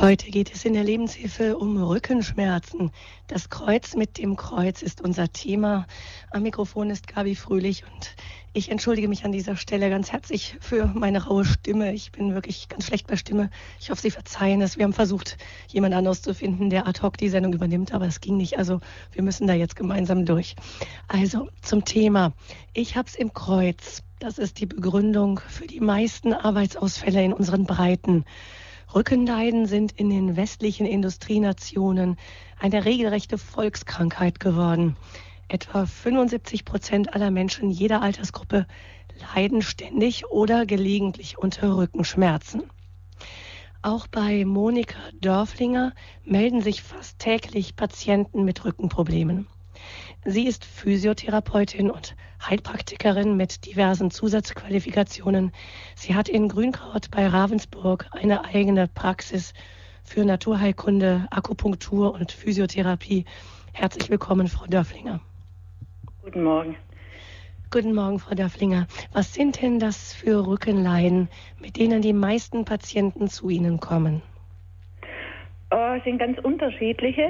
Heute geht es in der Lebenshilfe um Rückenschmerzen. Das Kreuz mit dem Kreuz ist unser Thema. Am Mikrofon ist Gabi Fröhlich und ich entschuldige mich an dieser Stelle ganz herzlich für meine raue Stimme. Ich bin wirklich ganz schlecht bei Stimme. Ich hoffe, Sie verzeihen es. Wir haben versucht, jemand anderes zu finden, der ad hoc die Sendung übernimmt, aber es ging nicht. Also wir müssen da jetzt gemeinsam durch. Also zum Thema. Ich hab's im Kreuz. Das ist die Begründung für die meisten Arbeitsausfälle in unseren Breiten. Rückenleiden sind in den westlichen Industrienationen eine regelrechte Volkskrankheit geworden. Etwa 75% aller Menschen jeder Altersgruppe leiden ständig oder gelegentlich unter Rückenschmerzen. Auch bei Monika Dörflinger melden sich fast täglich Patienten mit Rückenproblemen. Sie ist Physiotherapeutin und Heilpraktikerin mit diversen Zusatzqualifikationen. Sie hat in Grünkraut bei Ravensburg eine eigene Praxis für Naturheilkunde, Akupunktur und Physiotherapie. Herzlich willkommen, Frau Dörflinger. Guten Morgen. Guten Morgen, Frau Dörflinger. Was sind denn das für Rückenleiden, mit denen die meisten Patienten zu Ihnen kommen? Es sind ganz unterschiedliche.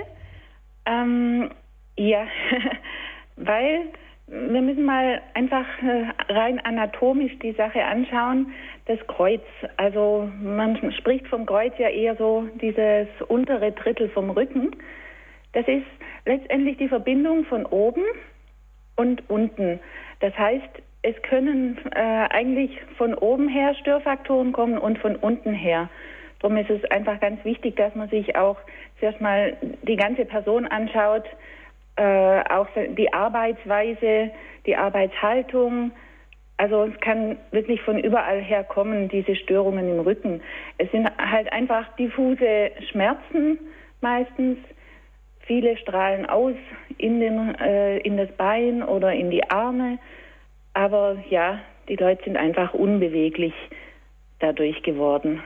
Ja, weil wir müssen mal einfach rein anatomisch die Sache anschauen. Das Kreuz, also man spricht vom Kreuz ja eher so dieses untere Drittel vom Rücken. Das ist letztendlich die Verbindung von oben und unten. Das heißt, es können eigentlich von oben her Störfaktoren kommen und von unten her. Darum ist es einfach ganz wichtig, dass man sich auch zuerst mal die ganze Person anschaut, auch die Arbeitsweise, die Arbeitshaltung. Also es kann wirklich von überall her kommen, diese Störungen im Rücken. Es sind halt einfach diffuse Schmerzen meistens. Viele strahlen aus in das Bein oder in die Arme. Aber ja, die Leute sind einfach unbeweglich dadurch geworden.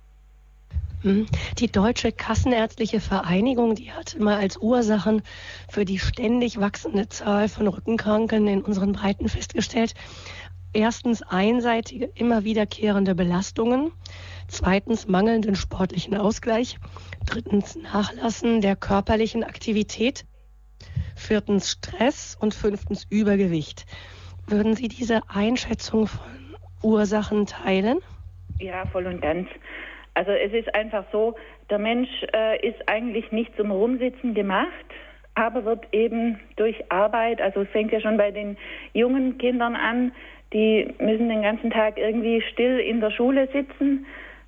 Die Deutsche Kassenärztliche Vereinigung, die hat immer als Ursachen für die ständig wachsende Zahl von Rückenkranken in unseren Breiten festgestellt: erstens einseitige, immer wiederkehrende Belastungen, zweitens mangelnden sportlichen Ausgleich, drittens Nachlassen der körperlichen Aktivität, viertens Stress und fünftens Übergewicht. Würden Sie diese Einschätzung von Ursachen teilen? Ja, voll und ganz. Also es ist einfach so, der Mensch ist eigentlich nicht zum Rumsitzen gemacht, aber wird eben durch Arbeit, also es fängt ja schon bei den jungen Kindern an, die müssen den ganzen Tag irgendwie still in der Schule sitzen,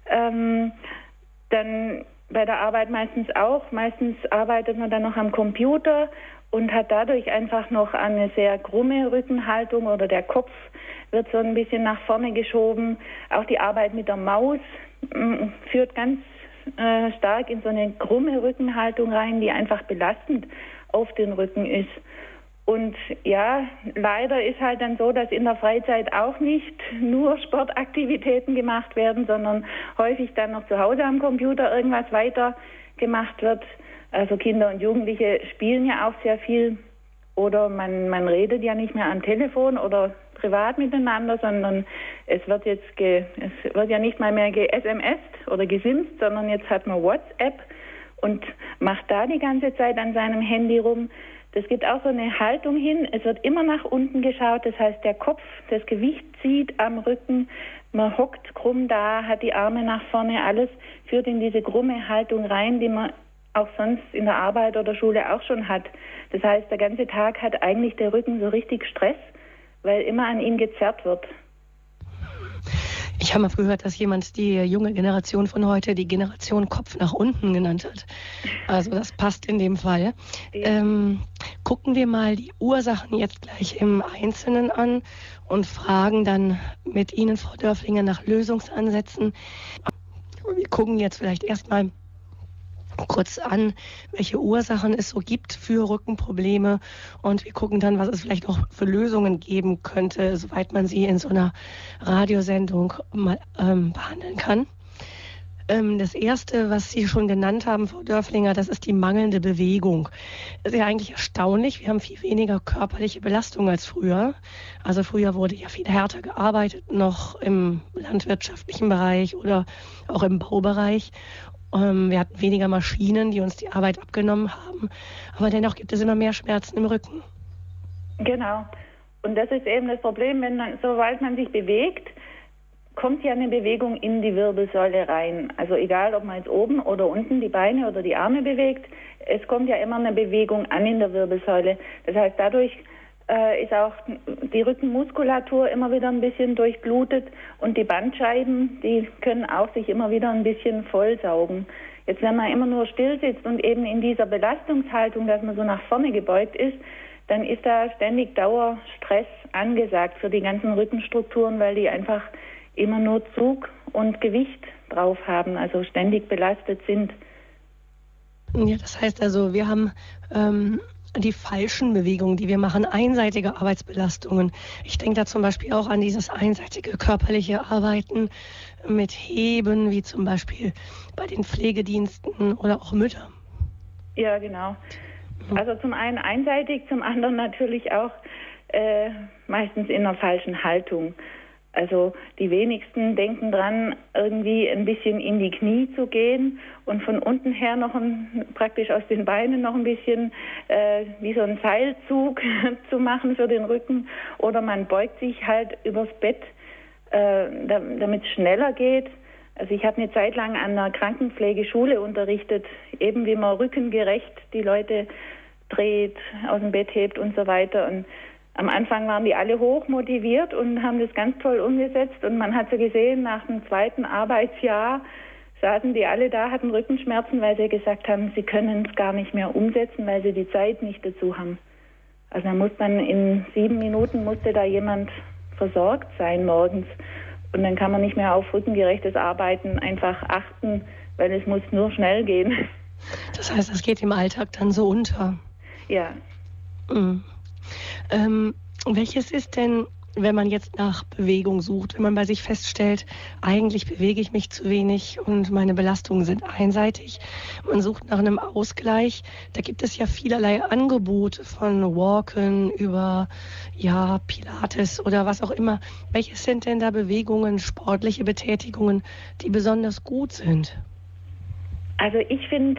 dann bei der Arbeit meistens auch. Meistens arbeitet man dann noch am Computer und hat dadurch einfach noch eine sehr krumme Rückenhaltung oder der Kopf wird so ein bisschen nach vorne geschoben. Auch die Arbeit mit der Maus führt ganz stark in so eine krumme Rückenhaltung rein, die einfach belastend auf den Rücken ist. Und ja, leider ist halt dann so, dass in der Freizeit auch nicht nur Sportaktivitäten gemacht werden, sondern häufig dann noch zu Hause am Computer irgendwas weiter gemacht wird. Also Kinder und Jugendliche spielen ja auch sehr viel oder man redet ja nicht mehr am Telefon oder privat miteinander, sondern es wird ja nicht mal mehr ge-SMSt oder gesimst, sondern jetzt hat man WhatsApp und macht da die ganze Zeit an seinem Handy rum. Das gibt auch so eine Haltung hin. Es wird immer nach unten geschaut. Das heißt, der Kopf, das Gewicht zieht am Rücken. Man hockt krumm da, hat die Arme nach vorne. Alles führt in diese krumme Haltung rein, die man auch sonst in der Arbeit oder Schule auch schon hat. Das heißt, der ganze Tag hat eigentlich der Rücken so richtig Stress, weil immer an ihn gezerrt wird. Ich habe mal gehört, dass jemand die junge Generation von heute die Generation Kopf nach unten genannt hat. Also das passt in dem Fall. Ja. Gucken wir mal die Ursachen jetzt gleich im Einzelnen an und fragen dann mit Ihnen, Frau Dörflinger, nach Lösungsansätzen. Wir gucken jetzt vielleicht erstmal kurz an, welche Ursachen es so gibt für Rückenprobleme und wir gucken dann, was es vielleicht auch für Lösungen geben könnte, soweit man sie in so einer Radiosendung mal behandeln kann. Das erste, was Sie schon genannt haben, Frau Dörflinger, das ist die mangelnde Bewegung. Das ist ja eigentlich erstaunlich. Wir haben viel weniger körperliche Belastung als früher. Also früher wurde ja viel härter gearbeitet, noch im landwirtschaftlichen Bereich oder auch im Baubereich. Wir hatten weniger Maschinen, die uns die Arbeit abgenommen haben. Aber dennoch gibt es immer mehr Schmerzen im Rücken. Genau. Und das ist eben das Problem, sobald man sich bewegt, kommt ja eine Bewegung in die Wirbelsäule rein. Also egal, ob man jetzt oben oder unten die Beine oder die Arme bewegt, es kommt ja immer eine Bewegung an in der Wirbelsäule. Das heißt, dadurch ist auch die Rückenmuskulatur immer wieder ein bisschen durchblutet und die Bandscheiben, die können auch sich immer wieder ein bisschen vollsaugen. Jetzt, wenn man immer nur still sitzt und eben in dieser Belastungshaltung, dass man so nach vorne gebeugt ist, dann ist da ständig Dauerstress angesagt für die ganzen Rückenstrukturen, weil die einfach immer nur Zug und Gewicht drauf haben, also ständig belastet sind. Ja, das heißt also, wir haben die falschen Bewegungen, die wir machen, einseitige Arbeitsbelastungen. Ich denke da zum Beispiel auch an dieses einseitige körperliche Arbeiten mit Heben, wie zum Beispiel bei den Pflegediensten oder auch Mütter. Ja, genau. Also zum einen einseitig, zum anderen natürlich auch meistens in einer falschen Haltung. Also die wenigsten denken dran, irgendwie ein bisschen in die Knie zu gehen und von unten her noch praktisch aus den Beinen noch ein bisschen wie so ein Seilzug zu machen für den Rücken. Oder man beugt sich halt übers Bett, damit es schneller geht. Also ich habe eine Zeit lang an einer Krankenpflegeschule unterrichtet, eben wie man rückengerecht die Leute dreht, aus dem Bett hebt und so weiter. Und am Anfang waren die alle hoch motiviert und haben das ganz toll umgesetzt. Und man hat so gesehen, nach dem zweiten Arbeitsjahr saßen die alle da, hatten Rückenschmerzen, weil sie gesagt haben, sie können es gar nicht mehr umsetzen, weil sie die Zeit nicht dazu haben. Also da muss dann in 7 Minuten musste da jemand versorgt sein morgens. Und dann kann man nicht mehr auf rückengerechtes Arbeiten einfach achten, weil es muss nur schnell gehen. Das heißt, es geht im Alltag dann so unter. Ja. Mhm. Welches ist denn, wenn man jetzt nach Bewegung sucht, wenn man bei sich feststellt, eigentlich bewege ich mich zu wenig und meine Belastungen sind einseitig, man sucht nach einem Ausgleich, da gibt es ja vielerlei Angebote von Walken über Pilates oder was auch immer. Welches sind denn da Bewegungen, sportliche Betätigungen, die besonders gut sind? Also ich finde,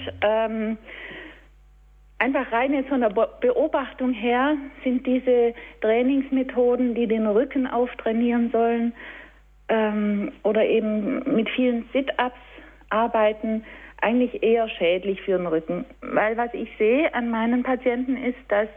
einfach rein jetzt von der Beobachtung her sind diese Trainingsmethoden, die den Rücken auftrainieren sollen oder eben mit vielen Sit-Ups arbeiten, eigentlich eher schädlich für den Rücken. Weil was ich sehe an meinen Patienten ist, dass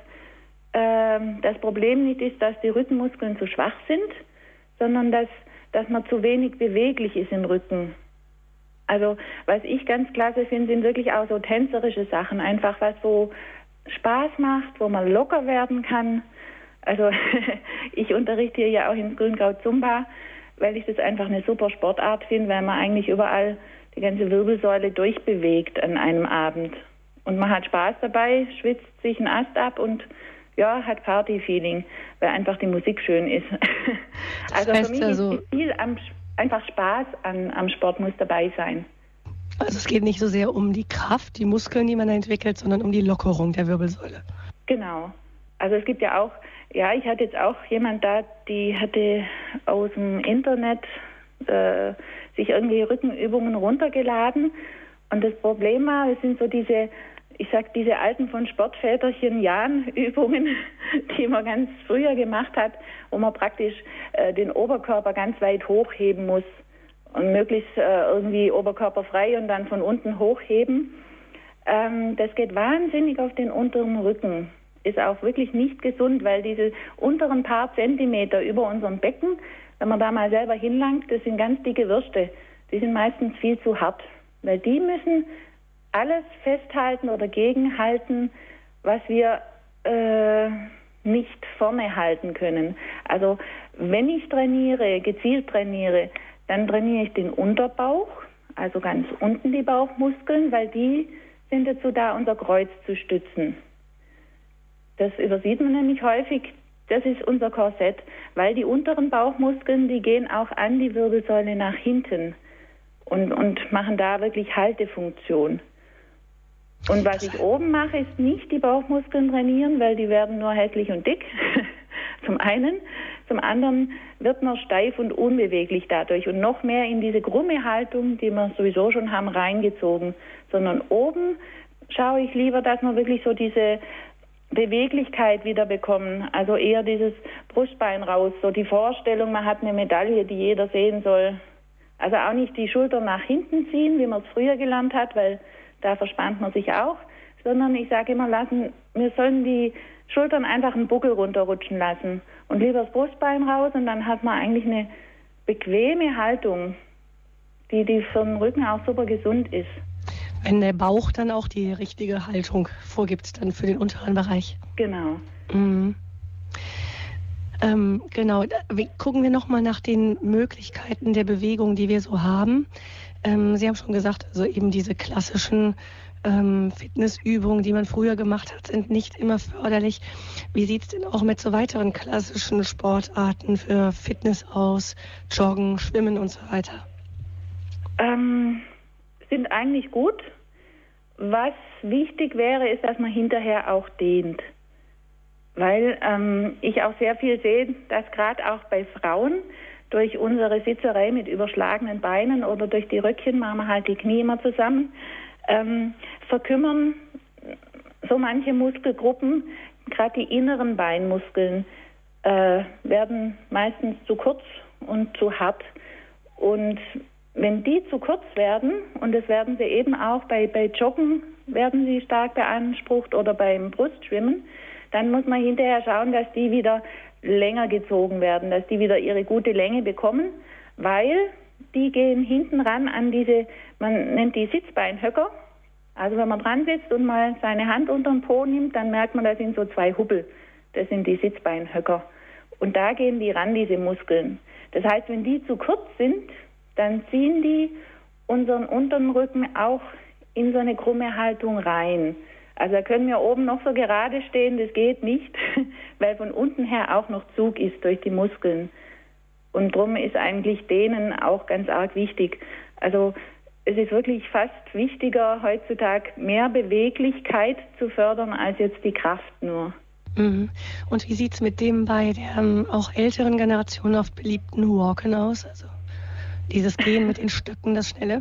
das Problem nicht ist, dass die Rückenmuskeln zu schwach sind, sondern dass man zu wenig beweglich ist im Rücken. Also was ich ganz klasse finde, sind wirklich auch so tänzerische Sachen, einfach was so Spaß macht, wo man locker werden kann. Also ich unterrichte hier ja auch ins Grünkraut Zumba, weil ich das einfach eine super Sportart finde, weil man eigentlich überall die ganze Wirbelsäule durchbewegt an einem Abend. Und man hat Spaß dabei, schwitzt sich einen Ast ab und hat Party-Feeling, weil einfach die Musik schön ist. Also für mich ist viel einfach Spaß am Sport muss dabei sein. Also es geht nicht so sehr um die Kraft, die Muskeln, die man entwickelt, sondern um die Lockerung der Wirbelsäule. Genau. Also es gibt ja auch, ich hatte jetzt auch jemand da, die hatte aus dem Internet sich irgendwie Rückenübungen runtergeladen. Und das Problem war, es sind so diese alten von Sportväterchen Jahren-Übungen, die man ganz früher gemacht hat, wo man praktisch den Oberkörper ganz weit hochheben muss und möglichst irgendwie oberkörperfrei und dann von unten hochheben. Das geht wahnsinnig auf den unteren Rücken. Ist auch wirklich nicht gesund, weil diese unteren paar Zentimeter über unserem Becken, wenn man da mal selber hinlangt, das sind ganz dicke Würste. Die sind meistens viel zu hart, weil die müssen alles festhalten oder gegenhalten, was wir nicht vorne halten können. Also wenn ich gezielt trainiere, dann trainiere ich den Unterbauch, also ganz unten die Bauchmuskeln, weil die sind dazu da, unser Kreuz zu stützen. Das übersieht man nämlich häufig, das ist unser Korsett, weil die unteren Bauchmuskeln, die gehen auch an die Wirbelsäule nach hinten und machen da wirklich Haltefunktion. Und was ich oben mache, ist nicht die Bauchmuskeln trainieren, weil die werden nur hässlich und dick, zum einen. Zum anderen wird man steif und unbeweglich dadurch und noch mehr in diese krumme Haltung, die wir sowieso schon haben, reingezogen. Sondern oben schaue ich lieber, dass wir wirklich so diese Beweglichkeit wieder bekommen. Also eher dieses Brustbein raus, so die Vorstellung, man hat eine Medaille, die jeder sehen soll. Also auch nicht die Schultern nach hinten ziehen, wie man es früher gelernt hat, weil da verspannt man sich auch, sondern ich sage immer, wir sollen die Schultern einfach einen Buckel runterrutschen lassen und lieber das Brustbein raus und dann hat man eigentlich eine bequeme Haltung, die für den Rücken auch super gesund ist. Wenn der Bauch dann auch die richtige Haltung vorgibt, dann für den unteren Bereich. Genau. Mhm. Genau. Gucken wir nochmal nach den Möglichkeiten der Bewegung, die wir so haben. Sie haben schon gesagt, also eben diese klassischen Fitnessübungen, die man früher gemacht hat, sind nicht immer förderlich. Wie sieht es denn auch mit so weiteren klassischen Sportarten für Fitness aus? Joggen, Schwimmen und so weiter? Sind eigentlich gut. Was wichtig wäre, ist, dass man hinterher auch dehnt. Weil ich auch sehr viel sehe, dass gerade auch bei Frauen durch unsere Sitzerei mit überschlagenen Beinen oder durch die Röckchen machen wir halt die Knie immer zusammen, verkümmern so manche Muskelgruppen, gerade die inneren Beinmuskeln werden meistens zu kurz und zu hart. Und wenn die zu kurz werden, und das werden sie eben auch bei Joggen, werden sie stark beansprucht oder beim Brustschwimmen, dann muss man hinterher schauen, dass die wieder länger gezogen werden, dass die wieder ihre gute Länge bekommen, weil die gehen hinten ran an diese, man nennt die Sitzbeinhöcker. Also wenn man dran sitzt und mal seine Hand unter den Po nimmt, dann merkt man, da sind so zwei Hubbel. Das sind die Sitzbeinhöcker. Und da gehen die ran, diese Muskeln. Das heißt, wenn die zu kurz sind, dann ziehen die unseren unteren Rücken auch in so eine krumme Haltung rein. Also da können wir oben noch so gerade stehen, das geht nicht, weil von unten her auch noch Zug ist durch die Muskeln. Und darum ist eigentlich Dehnen auch ganz arg wichtig. Also es ist wirklich fast wichtiger, heutzutage mehr Beweglichkeit zu fördern, als jetzt die Kraft nur. Mhm. Und wie sieht es mit dem bei der auch älteren Generation oft beliebten Walken aus? Also dieses Gehen mit den Stöcken, das Schnelle?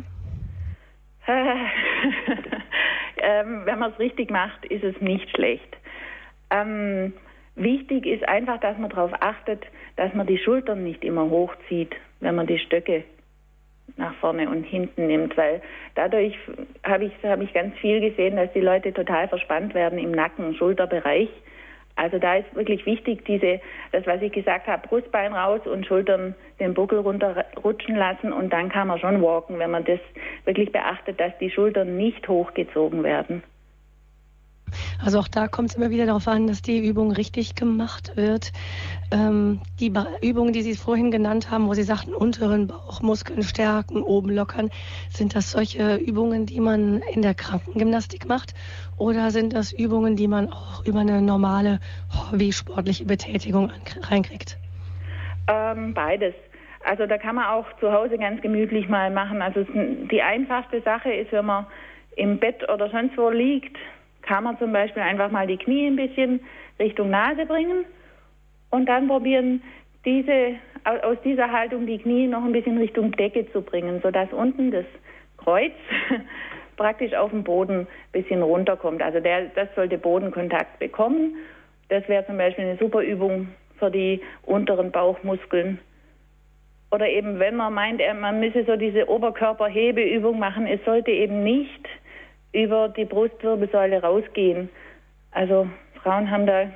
Wenn man es richtig macht, ist es nicht schlecht. Wichtig ist einfach, dass man darauf achtet, dass man die Schultern nicht immer hochzieht, wenn man die Stöcke nach vorne und hinten nimmt, weil dadurch habe ich ganz viel gesehen, dass die Leute total verspannt werden im Nacken- und Schulterbereich. Also da ist wirklich wichtig, das, was ich gesagt habe, Brustbein raus und Schultern den Buckel runterrutschen lassen und dann kann man schon walken, wenn man das wirklich beachtet, dass die Schultern nicht hochgezogen werden. Also auch da kommt es immer wieder darauf an, dass die Übung richtig gemacht wird. Die Übungen, die Sie vorhin genannt haben, wo Sie sagten, unteren Bauchmuskeln stärken, oben lockern, sind das solche Übungen, die man in der Krankengymnastik macht? Oder sind das Übungen, die man auch über eine normale hobbysportliche Betätigung reinkriegt? Beides. Also da kann man auch zu Hause ganz gemütlich mal machen. Also die einfachste Sache ist, wenn man im Bett oder sonst wo liegt, kann man zum Beispiel einfach mal die Knie ein bisschen Richtung Nase bringen und dann probieren, aus dieser Haltung die Knie noch ein bisschen Richtung Decke zu bringen, sodass unten das Kreuz praktisch auf den Boden ein bisschen runterkommt. Also das sollte Bodenkontakt bekommen. Das wäre zum Beispiel eine super Übung für die unteren Bauchmuskeln. Oder eben, wenn man meint, man müsse so diese Oberkörperhebeübung machen, es sollte eben nicht über die Brustwirbelsäule rausgehen. Also Frauen haben da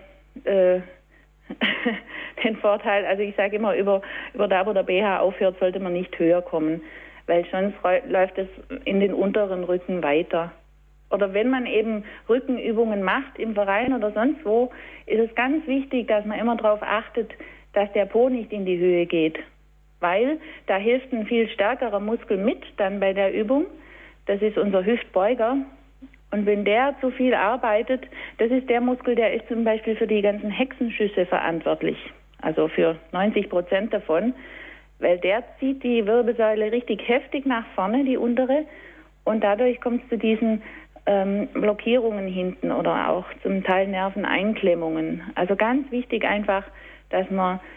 den Vorteil, also ich sage immer, über da, wo der BH aufhört, sollte man nicht höher kommen, weil sonst läuft es in den unteren Rücken weiter. Oder wenn man eben Rückenübungen macht im Verein oder sonst wo, ist es ganz wichtig, dass man immer darauf achtet, dass der Po nicht in die Höhe geht, weil da hilft ein viel stärkerer Muskel mit dann bei der Übung. Das ist unser Hüftbeuger. Und wenn der zu viel arbeitet, das ist der Muskel, der ist zum Beispiel für die ganzen Hexenschüsse verantwortlich. Also für 90% davon. Weil der zieht die Wirbelsäule richtig heftig nach vorne, die untere. Und dadurch kommt es zu diesen Blockierungen hinten oder auch zum Teil Nerveneinklemmungen. Also ganz wichtig einfach, dass man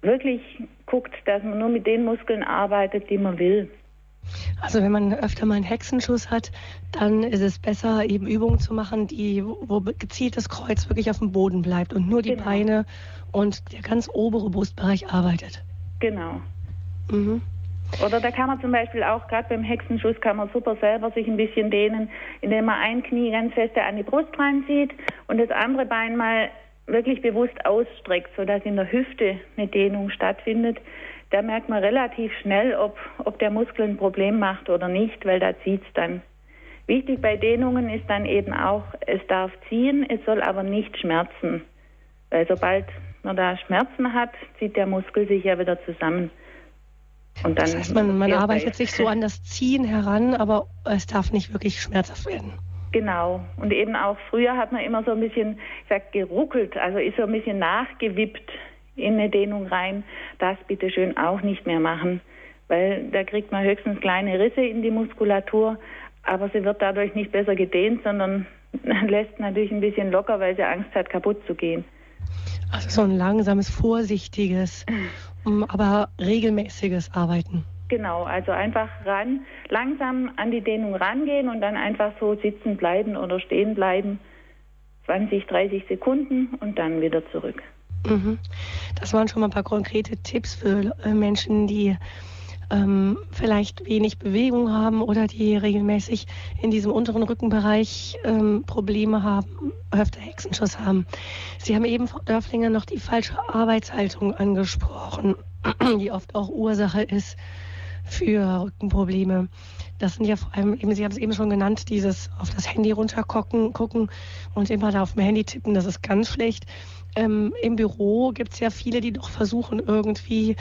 wirklich guckt, dass man nur mit den Muskeln arbeitet, die man will. Also wenn man öfter mal einen Hexenschuss hat, dann ist es besser, eben Übungen zu machen, wo gezielt das Kreuz wirklich auf dem Boden bleibt und nur die Beine und der ganz obere Brustbereich arbeitet. Genau. Mhm. Oder da kann man zum Beispiel auch, gerade beim Hexenschuss, kann man super selber sich ein bisschen dehnen, indem man ein Knie ganz fest an die Brust reinzieht und das andere Bein mal wirklich bewusst ausstreckt, sodass in der Hüfte eine Dehnung stattfindet. Da merkt man relativ schnell, ob der Muskel ein Problem macht oder nicht, weil da zieht es dann. Wichtig bei Dehnungen ist dann eben auch, es darf ziehen, es soll aber nicht schmerzen. Weil sobald man da Schmerzen hat, zieht der Muskel sich ja wieder zusammen. Und dann das heißt, man arbeitet sich so an das Ziehen heran, aber es darf nicht wirklich schmerzhaft werden. Genau. Und eben auch früher hat man immer so ein bisschen, geruckelt, also ist so ein bisschen nachgewippt in eine Dehnung rein. Das bitte schön auch nicht mehr machen, weil da kriegt man höchstens kleine Risse in die Muskulatur, aber sie wird dadurch nicht besser gedehnt, sondern lässt natürlich ein bisschen locker, weil sie Angst hat, kaputt zu gehen. Also so ein langsames, vorsichtiges, aber regelmäßiges Arbeiten. Genau, also einfach langsam an die Dehnung rangehen und dann einfach so sitzen bleiben oder stehen bleiben, 20, 30 Sekunden und dann wieder zurück. Das waren schon mal ein paar konkrete Tipps für Menschen, die vielleicht wenig Bewegung haben oder die regelmäßig in diesem unteren Rückenbereich Probleme haben, öfter Hexenschuss haben. Sie haben eben, Frau Dörflinger, noch die falsche Arbeitshaltung angesprochen, die oft auch Ursache ist für Rückenprobleme. Das sind ja vor allem, Sie haben es eben schon genannt, dieses auf das Handy runtergucken und immer da auf dem Handy tippen, das ist ganz schlecht. Im Büro gibt es ja viele, die doch versuchen, irgendwie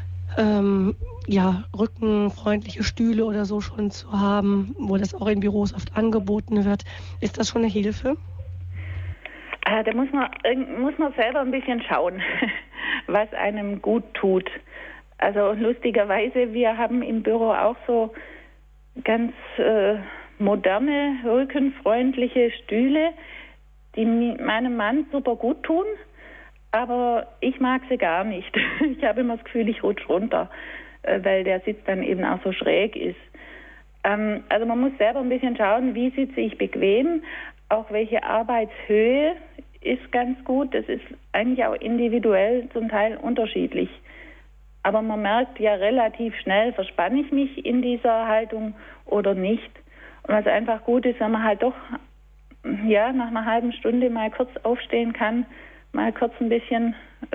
rückenfreundliche Stühle oder so schon zu haben, wo das auch in Büros oft angeboten wird. Ist das schon eine Hilfe? Da muss man selber ein bisschen schauen, was einem gut tut. Also lustigerweise, wir haben im Büro auch so ganz moderne, rückenfreundliche Stühle, die meinem Mann super gut tun. Aber ich mag sie gar nicht. Ich habe immer das Gefühl, ich rutsche runter, weil der Sitz dann eben auch so schräg ist. Also man muss selber ein bisschen schauen, wie sitze ich bequem, auch welche Arbeitshöhe ist ganz gut. Das ist eigentlich auch individuell zum Teil unterschiedlich. Aber man merkt ja relativ schnell, verspanne ich mich in dieser Haltung oder nicht. Und was einfach gut ist, wenn man halt doch nach einer halben Stunde mal kurz aufstehen kann, mal kurz ein bisschen,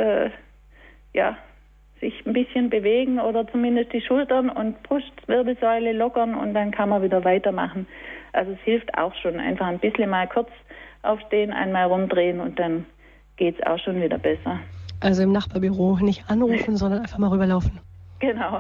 sich ein bisschen bewegen oder zumindest die Schultern und Brustwirbelsäule lockern und dann kann man wieder weitermachen. Also es hilft auch schon, einfach ein bisschen mal kurz aufstehen, einmal rumdrehen und dann geht es auch schon wieder besser. Also im Nachbarbüro nicht anrufen, sondern einfach mal rüberlaufen. Genau.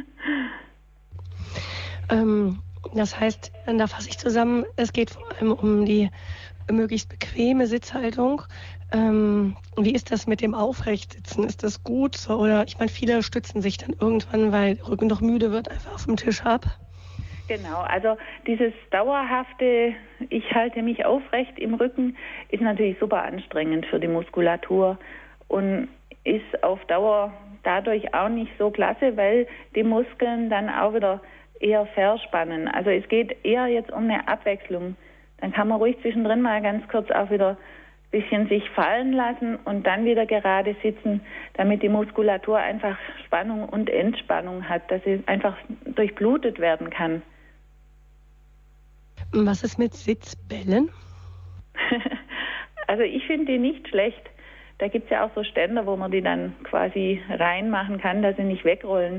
Das heißt, da fasse ich zusammen, es geht vor allem um die möglichst bequeme Sitzhaltung. Wie ist das mit dem Aufrechtsitzen? Ist das gut? Oder ich meine, viele stützen sich dann irgendwann, weil der Rücken doch müde wird, einfach auf dem Tisch ab. Genau, also dieses dauerhafte, ich halte mich aufrecht im Rücken, ist natürlich super anstrengend für die Muskulatur und ist auf Dauer dadurch auch nicht so klasse, weil die Muskeln dann auch wieder eher verspannen. Also es geht eher jetzt um eine Abwechslung. Dann kann man ruhig zwischendrin mal ganz kurz auch wieder ein bisschen sich fallen lassen und dann wieder gerade sitzen, damit die Muskulatur einfach Spannung und Entspannung hat, dass sie einfach durchblutet werden kann. Was ist mit Sitzbällen? Also ich finde die nicht schlecht. Da gibt es ja auch so Ständer, wo man die dann quasi reinmachen kann, dass sie nicht wegrollen.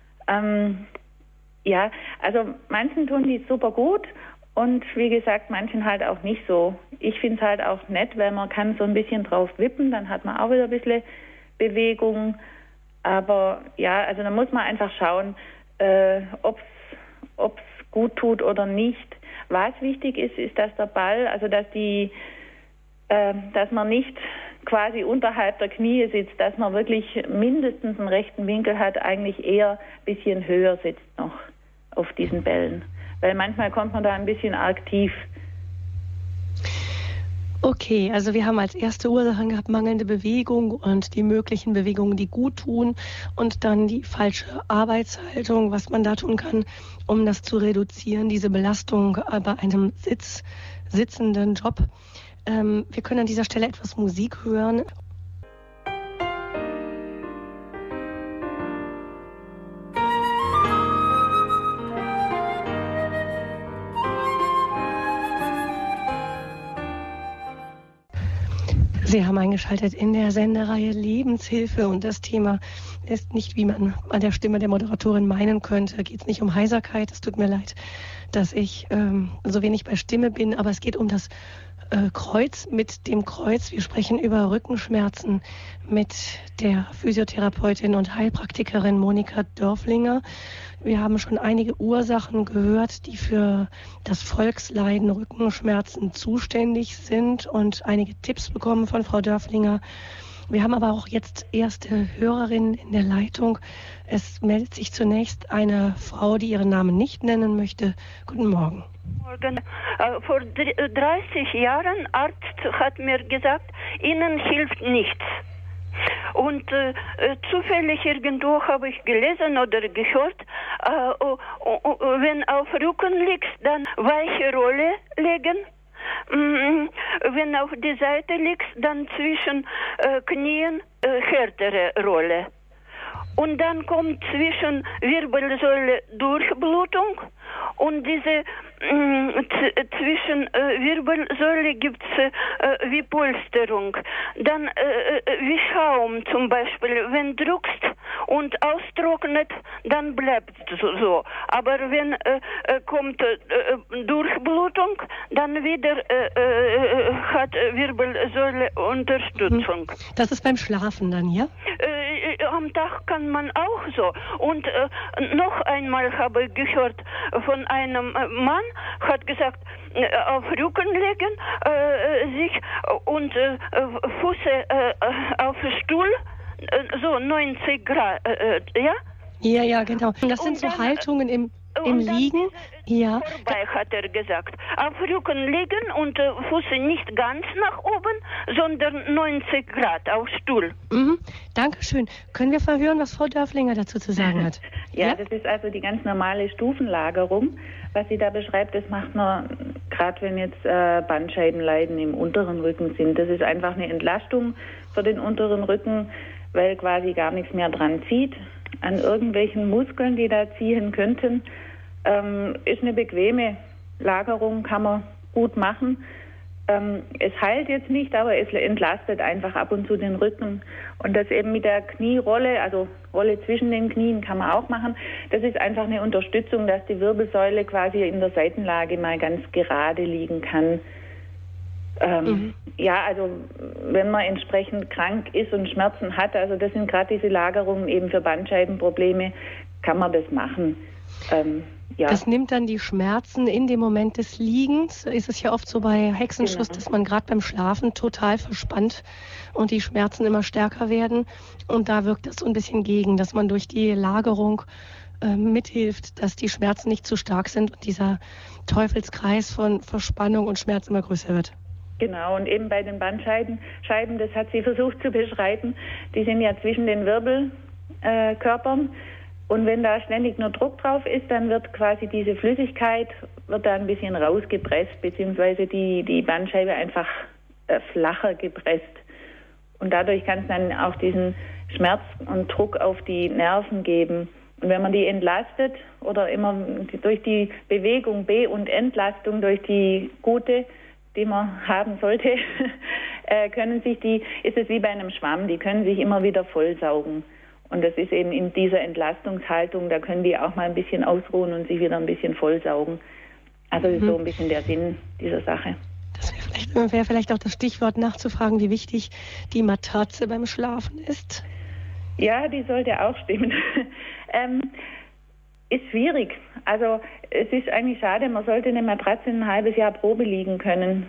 Also manchen tun die super gut und wie gesagt, manchen halt auch nicht so. Ich finde es halt auch nett, weil man kann so ein bisschen drauf wippen, dann hat man auch wieder ein bisschen Bewegung. Aber ja, also da muss man einfach schauen, ob es gut tut oder nicht. Was wichtig ist, ist, dass der Ball, also dass man nicht quasi unterhalb der Knie sitzt, dass man wirklich mindestens einen rechten Winkel hat, eigentlich eher ein bisschen höher sitzt noch auf diesen Bällen. Weil manchmal kommt man da ein bisschen arg tief. Okay, also wir haben als erste Ursachen gehabt mangelnde Bewegung und die möglichen Bewegungen, die gut tun und dann die falsche Arbeitshaltung, was man da tun kann, um das zu reduzieren, diese Belastung bei einem sitzenden Job. Wir können an dieser Stelle etwas Musik hören. Sie haben eingeschaltet in der Sendereihe Lebenshilfe und das Thema ist nicht, wie man an der Stimme der Moderatorin meinen könnte, geht es nicht um Heiserkeit. Es tut mir leid, dass ich so wenig bei Stimme bin, aber es geht um das Kreuz mit dem Kreuz. Wir sprechen über Rückenschmerzen mit der Physiotherapeutin und Heilpraktikerin Monika Dörflinger. Wir haben schon einige Ursachen gehört, die für das Volksleiden Rückenschmerzen zuständig sind und einige Tipps bekommen von Frau Dörflinger. Wir haben aber auch jetzt erste Hörerinnen in der Leitung. Es meldet sich zunächst eine Frau, die ihren Namen nicht nennen möchte. Guten Morgen. Morgen. Vor 30 Jahren Arzt hat mir gesagt, Ihnen hilft nichts. Und zufällig irgendwo habe ich gelesen oder gehört, wenn auf Rücken liegst, dann weiche Rolle legen. Wenn auf die Seite liegst, dann zwischen Knien härtere Rolle. Und dann kommt zwischen Wirbelsäule Durchblutung und diese zwischen Wirbelsäule gibt es wie Polsterung. Dann wie Schaum zum Beispiel. Wenn drückst und austrocknet, dann bleibt es so. Aber wenn kommt Durchblutung, dann wieder hat Wirbelsäule Unterstützung. Das ist beim Schlafen dann, ja? Am Tag kann man auch so. Und noch einmal habe ich gehört von einem Mann, hat gesagt, auf Rücken legen, sich und Füße auf Stuhl, so 90 Grad, ja? Ja, genau. Das sind so Haltungen im Liegen. Ja. Vorbei, hat er gesagt. Auf Rücken liegen und Füße nicht ganz nach oben, sondern 90 Grad auf Stuhl. Dankeschön. Können wir verhören, was Frau Dörflinger dazu zu sagen hat? Ja, das ist also die ganz normale Stufenlagerung. Was sie da beschreibt, das macht man, gerade wenn jetzt Bandscheibenleiden im unteren Rücken sind. Das ist einfach eine Entlastung für den unteren Rücken, weil quasi gar nichts mehr dran zieht. An irgendwelchen Muskeln, die da ziehen könnten, ist eine bequeme Lagerung, kann man gut machen. Es heilt jetzt nicht, aber es entlastet einfach ab und zu den Rücken. Und das eben mit der Knierolle, also Rolle zwischen den Knien kann man auch machen. Das ist einfach eine Unterstützung, dass die Wirbelsäule quasi in der Seitenlage mal ganz gerade liegen kann. Ja, also wenn man entsprechend krank ist und Schmerzen hat, also das sind gerade diese Lagerungen eben für Bandscheibenprobleme, kann man das machen. Ja. Das nimmt dann die Schmerzen in dem Moment des Liegens. Ist es ja oft so bei Hexenschuss, dass man gerade beim Schlafen total verspannt und die Schmerzen immer stärker werden. Und da wirkt das so ein bisschen gegen, dass man durch die Lagerung mithilft, dass die Schmerzen nicht zu stark sind und dieser Teufelskreis von Verspannung und Schmerz immer größer wird. Genau, und eben bei den Bandscheiben, das hat sie versucht zu beschreiben, die sind ja zwischen den Wirbelkörpern. Und wenn da ständig nur Druck drauf ist, dann wird quasi diese Flüssigkeit, wird da ein bisschen rausgepresst, beziehungsweise die Bandscheibe einfach flacher gepresst. Und dadurch kann es dann auch diesen Schmerz und Druck auf die Nerven geben. Und wenn man die entlastet oder immer durch die Bewegung Be- und Entlastung, durch die gute, die man haben sollte, ist es wie bei einem Schwamm, die können sich immer wieder vollsaugen. Und das ist eben in dieser Entlastungshaltung, da können die auch mal ein bisschen ausruhen und sich wieder ein bisschen vollsaugen. Also das ist so ein bisschen der Sinn dieser Sache. Das wäre vielleicht auch das Stichwort, nachzufragen, wie wichtig die Matratze beim Schlafen ist. Ja, die sollte auch stimmen. Ist schwierig. Also es ist eigentlich schade, man sollte eine Matratze ein halbes Jahr Probe liegen können.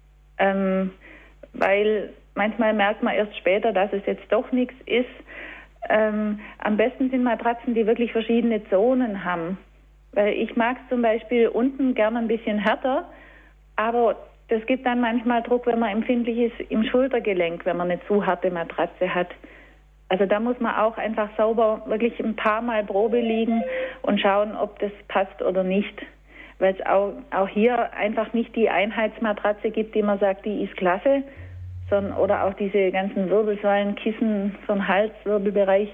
Weil manchmal merkt man erst später, dass es jetzt doch nichts ist. Am besten sind Matratzen, die wirklich verschiedene Zonen haben. Weil ich mag es zum Beispiel unten gerne ein bisschen härter, aber Das gibt dann manchmal Druck, wenn man empfindlich ist im Schultergelenk, wenn man eine zu harte Matratze hat. Also da muss man auch einfach sauber wirklich ein paar Mal Probe liegen und schauen, ob das passt oder nicht. Weil es auch hier einfach nicht die Einheitsmatratze gibt, die man sagt, die ist klasse, sondern oder auch diese ganzen Wirbelsäulenkissen für den Halswirbelbereich.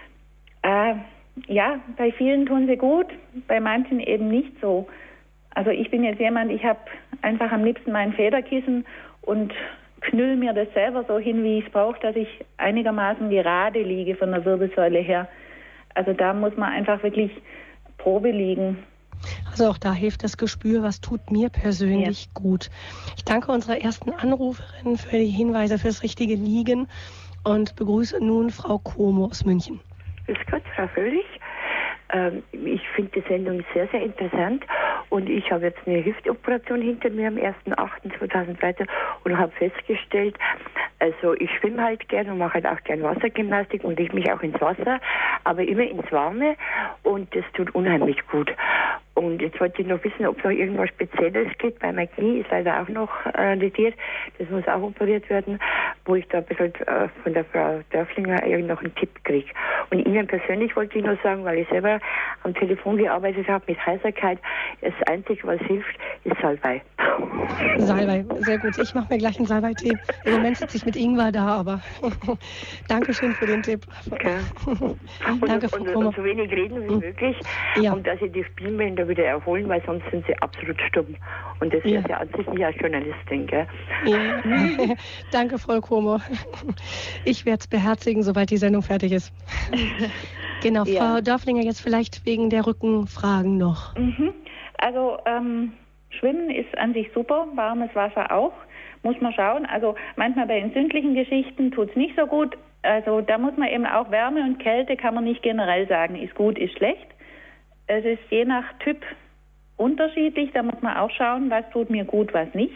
Ja, bei vielen tun sie gut, bei manchen eben nicht so. Also ich bin jetzt jemand, ich habe einfach am liebsten mein Federkissen und knüll mir das selber so hin, wie ich es brauche, dass ich einigermaßen gerade liege von der Wirbelsäule her. Also da muss man einfach wirklich Probe liegen. Also auch da hilft das Gespür, was tut mir persönlich gut. Ich danke unserer ersten Anruferin für die Hinweise fürs richtige Liegen und begrüße nun Frau Como aus München. Grüß Gott, Frau Fröhlich. Ich finde die Sendung sehr, sehr interessant und ich habe jetzt eine Hüftoperation hinter mir am 1.8.2013 und habe festgestellt, also ich schwimme halt gern und mache halt auch gern Wassergymnastik und lege mich auch ins Wasser, aber immer ins Warme und das tut unheimlich gut. Und jetzt wollte ich noch wissen, ob noch irgendwas Spezielles gibt, weil mein Knie ist leider auch noch lediert. Das muss auch operiert werden, wo ich da ein bisschen von der Frau Dörflinger noch einen Tipp kriege. Und Ihnen persönlich wollte ich nur sagen, weil ich selber am Telefon gearbeitet habe mit Heiserkeit, das Einzige, was hilft, ist Salbei. Salbei, sehr gut. Ich mache mir gleich einen Salbei-Tee. Im Moment sitze ich mit Ingwer da, aber Dankeschön für den Tipp. Okay. Danke, Frau Kommer. Und so wenig reden wie möglich, und dass Sie die Stimmbänder wieder erholen, weil sonst sind sie absolut stumm. Und das ist ja an sich nicht als Journalistin, gell? Ja. Danke, Frau Kommer. Ich werde es beherzigen, sobald die Sendung fertig ist. Genau, Frau Dörflinger, jetzt vielleicht wegen der Rückenfragen noch. Also Schwimmen ist an sich super, warmes Wasser auch, muss man schauen. Also manchmal bei entzündlichen Geschichten tut es nicht so gut. Also da muss man eben auch Wärme und Kälte kann man nicht generell sagen, ist gut, ist schlecht. Es ist je nach Typ unterschiedlich, da muss man auch schauen, was tut mir gut, was nicht.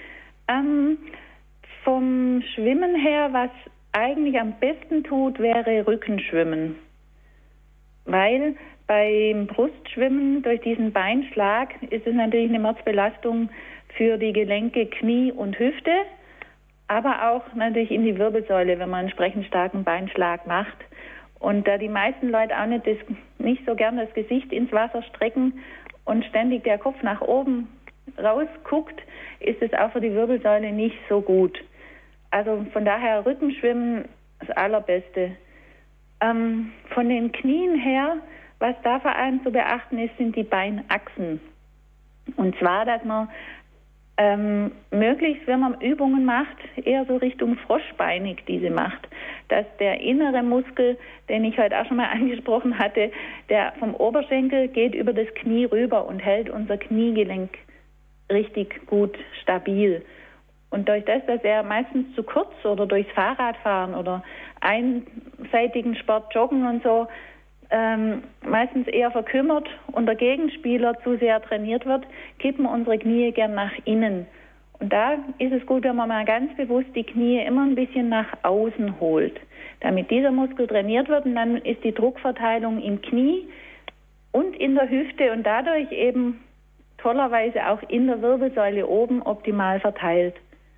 Vom Schwimmen her, was eigentlich am besten tut, wäre Rückenschwimmen. Weil beim Brustschwimmen durch diesen Beinschlag ist es natürlich eine Mordsbelastung für die Gelenke, Knie und Hüfte, aber auch natürlich in die Wirbelsäule, wenn man einen entsprechend starken Beinschlag macht. Und da die meisten Leute auch nicht so gern das Gesicht ins Wasser strecken und ständig der Kopf nach oben rausguckt, ist es auch für die Wirbelsäule nicht so gut. Also von daher Rückenschwimmen das Allerbeste. Von den Knien her, was da vor allem zu beachten ist, sind die Beinachsen. Und zwar, dass man möglichst, wenn man Übungen macht, eher so Richtung froschbeinig diese macht. Dass der innere Muskel, den ich heute auch schon mal angesprochen hatte, der vom Oberschenkel geht über das Knie rüber und hält unser Kniegelenk richtig gut stabil. Und durch das, dass er meistens zu kurz oder durchs Fahrradfahren oder einseitigen Sport, Joggen und so, meistens eher verkümmert und der Gegenspieler zu sehr trainiert wird, kippen unsere Knie gern nach innen. Und da ist es gut, wenn man mal ganz bewusst die Knie immer ein bisschen nach außen holt, damit dieser Muskel trainiert wird und dann ist die Druckverteilung im Knie und in der Hüfte und dadurch eben tollerweise auch in der Wirbelsäule oben optimal verteilt.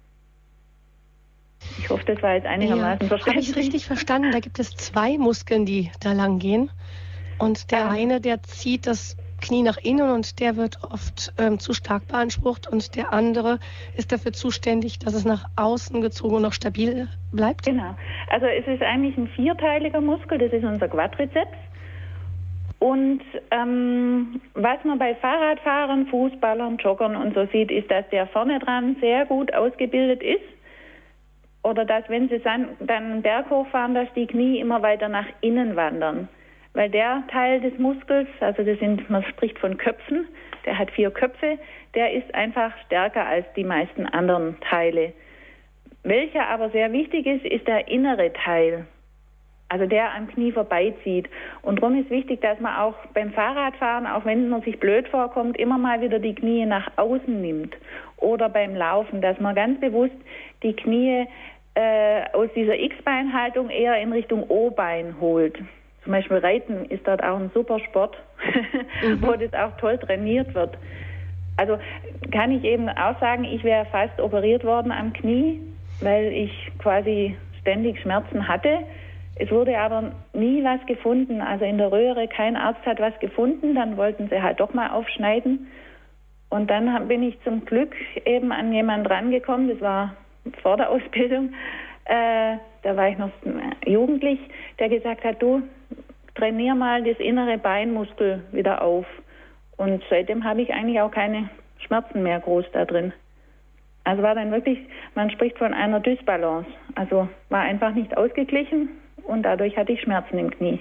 Ich hoffe, das war jetzt einigermaßen verständlich. Habe ich richtig verstanden? Da gibt es zwei Muskeln, die da lang gehen. Und der eine, der zieht das Knie nach innen und der wird oft zu stark beansprucht. Und der andere ist dafür zuständig, dass es nach außen gezogen und noch stabil bleibt. Genau. Also es ist eigentlich ein vierteiliger Muskel, das ist unser Quadrizeps. Und was man bei Fahrradfahrern, Fußballern, Joggern und so sieht, ist, dass der vorne dran sehr gut ausgebildet ist. Oder dass, wenn sie dann einen Berg hochfahren, dass die Knie immer weiter nach innen wandern. Weil der Teil des Muskels, also man spricht von Köpfen, der hat 4 Köpfe, der ist einfach stärker als die meisten anderen Teile. Welcher aber sehr wichtig ist der innere Teil, also der am Knie vorbeizieht. Und darum ist wichtig, dass man auch beim Fahrradfahren, auch wenn man sich blöd vorkommt, immer mal wieder die Knie nach außen nimmt. Oder beim Laufen, dass man ganz bewusst die Knie aus dieser X-Bein-Haltung eher in Richtung O-Bein holt. Zum Beispiel Reiten ist dort auch ein super Sport, wo das auch toll trainiert wird. Also kann ich eben auch sagen, ich wäre fast operiert worden am Knie, weil ich quasi ständig Schmerzen hatte. Es wurde aber nie was gefunden, also in der Röhre, kein Arzt hat was gefunden, dann wollten sie halt doch mal aufschneiden. Und dann bin ich zum Glück eben an jemanden rangekommen, das war vor der Ausbildung, da war ich noch jugendlich, der gesagt hat, du trainier mal das innere Beinmuskel wieder auf. Und seitdem habe ich eigentlich auch keine Schmerzen mehr groß da drin. Also war dann wirklich, man spricht von einer Dysbalance. Also war einfach nicht ausgeglichen und dadurch hatte ich Schmerzen im Knie.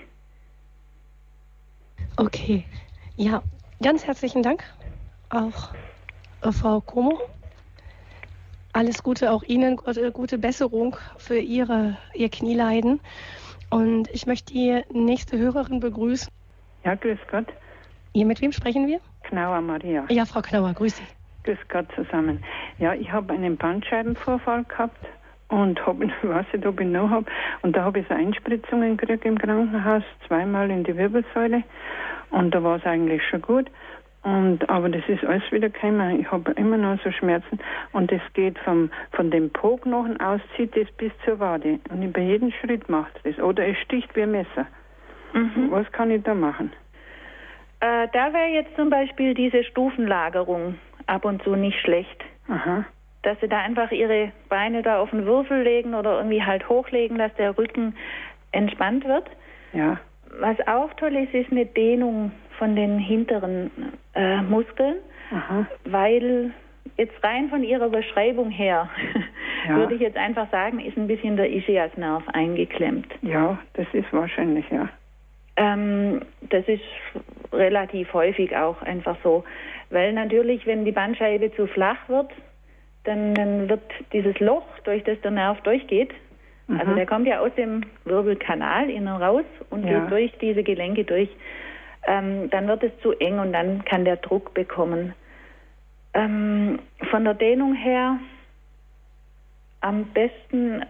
Okay, ja, ganz herzlichen Dank auch Frau Como. Alles Gute auch Ihnen, gute Besserung für Ihr Knieleiden. Und ich möchte die nächste Hörerin begrüßen. Ja, grüß Gott. Mit wem sprechen wir? Knauer Maria. Ja, Frau Knauer, grüß Sie. Grüß Gott zusammen. Ja, ich habe einen Bandscheibenvorfall gehabt und ich weiß nicht, ob ich noch habe. Und da habe ich so Einspritzungen gekriegt im Krankenhaus, 2-mal in die Wirbelsäule. Und da war es eigentlich schon gut. Aber das ist alles wieder gekommen. Ich habe immer noch so Schmerzen. Und es geht von dem Po-Knochen aus, zieht es bis zur Wade. Und bei jedem Schritt macht das. Oder es sticht wie ein Messer. Mhm. Was kann ich da machen? Da wäre jetzt zum Beispiel diese Stufenlagerung ab und zu nicht schlecht. Aha. Dass sie da einfach ihre Beine da auf den Würfel legen oder irgendwie halt hochlegen, dass der Rücken entspannt wird. Ja. Was auch toll ist, ist eine Dehnung von den hinteren Muskeln, weil jetzt rein von ihrer Beschreibung her würde ich jetzt einfach sagen, ist ein bisschen der Ischiasnerv eingeklemmt. Ja, das ist wahrscheinlich, ja. Das ist relativ häufig auch einfach so, weil natürlich, wenn die Bandscheibe zu flach wird, dann wird dieses Loch, durch das der Nerv durchgeht, also der kommt ja aus dem Wirbelkanal innen raus und geht durch diese Gelenke durch, dann wird es zu eng und dann kann der Druck bekommen. Von der Dehnung her am besten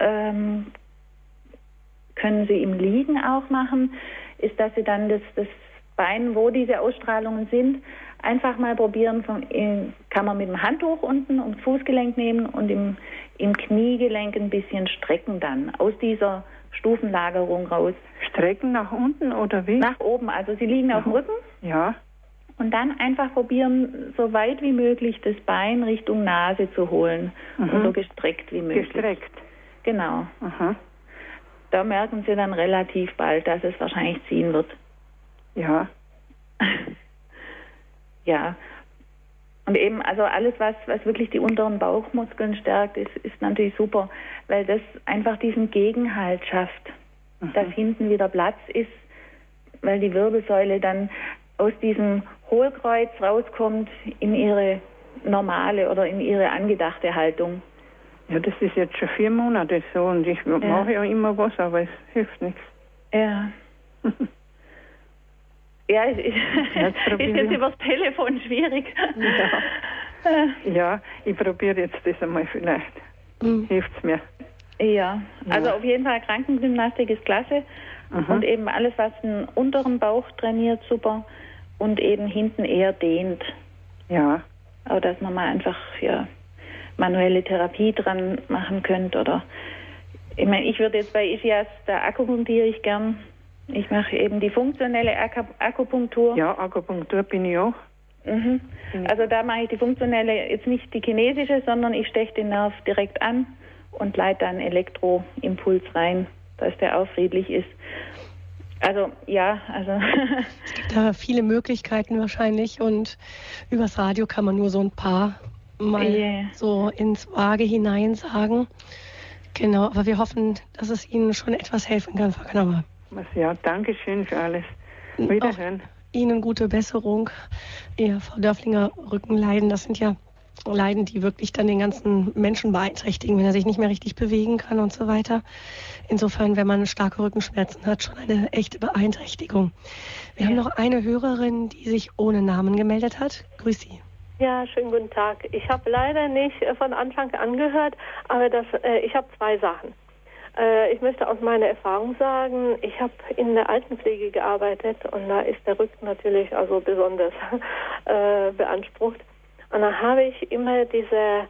können Sie im Liegen auch machen, ist, dass Sie dann das Bein, wo diese Ausstrahlungen sind, einfach mal probieren, kann man mit dem Handtuch unten ums Fußgelenk nehmen und im Kniegelenk ein bisschen strecken dann, aus dieser Stufenlagerung raus. Strecken nach unten oder wie? Nach oben, also Sie liegen auf dem Rücken. Ja. Und dann einfach probieren, so weit wie möglich das Bein Richtung Nase zu holen und so gestreckt wie möglich. Gestreckt? Genau. Da merken Sie dann relativ bald, dass es wahrscheinlich ziehen wird. Ja. Ja. Und eben, also alles, was wirklich die unteren Bauchmuskeln stärkt, ist natürlich super, weil das einfach diesen Gegenhalt schafft, dass hinten wieder Platz ist, weil die Wirbelsäule dann aus diesem Hohlkreuz rauskommt in ihre normale oder in ihre angedachte Haltung. Ja, das ist jetzt schon 4 Monate so und ich mache ja immer was, aber es hilft nichts. Ja. Ja, es ist jetzt übers Telefon schwierig. Ja, ich probiere jetzt das einmal vielleicht. Hilft's mir. Ja, also auf jeden Fall Krankengymnastik ist klasse. Und eben alles, was den unteren Bauch trainiert, super. Und eben hinten eher dehnt. Ja. Aber dass man mal einfach manuelle Therapie dran machen könnte. Oder ich meine, ich würde jetzt bei Ischias, da akupunktiere ich gern. Ich mache eben die funktionelle Akupunktur. Ja, Akupunktur bin ich auch. Also da mache ich die funktionelle, jetzt nicht die chinesische, sondern ich steche den Nerv direkt an und leite dann Elektroimpuls rein, dass der auch friedlich ist. Also ja, es gibt da viele Möglichkeiten wahrscheinlich und übers Radio kann man nur so ein paar mal so ins Vage hinein sagen. Genau, aber wir hoffen, dass es Ihnen schon etwas helfen kann, Frau Knauer. Ja, danke schön für alles. Wiederhören. Auch Ihnen gute Besserung. Ihr Frau Dörflinger Rückenleiden, das sind ja Leiden, die wirklich dann den ganzen Menschen beeinträchtigen, wenn er sich nicht mehr richtig bewegen kann und so weiter. Insofern, wenn man starke Rückenschmerzen hat, schon eine echte Beeinträchtigung. Wir haben noch eine Hörerin, die sich ohne Namen gemeldet hat. Grüß Sie. Ja, schönen guten Tag. Ich habe leider nicht von Anfang an gehört, aber ich habe 2 Sachen. Ich möchte aus meiner Erfahrung sagen, ich habe in der Altenpflege gearbeitet und da ist der Rücken natürlich also besonders beansprucht. Und dann habe ich immer diese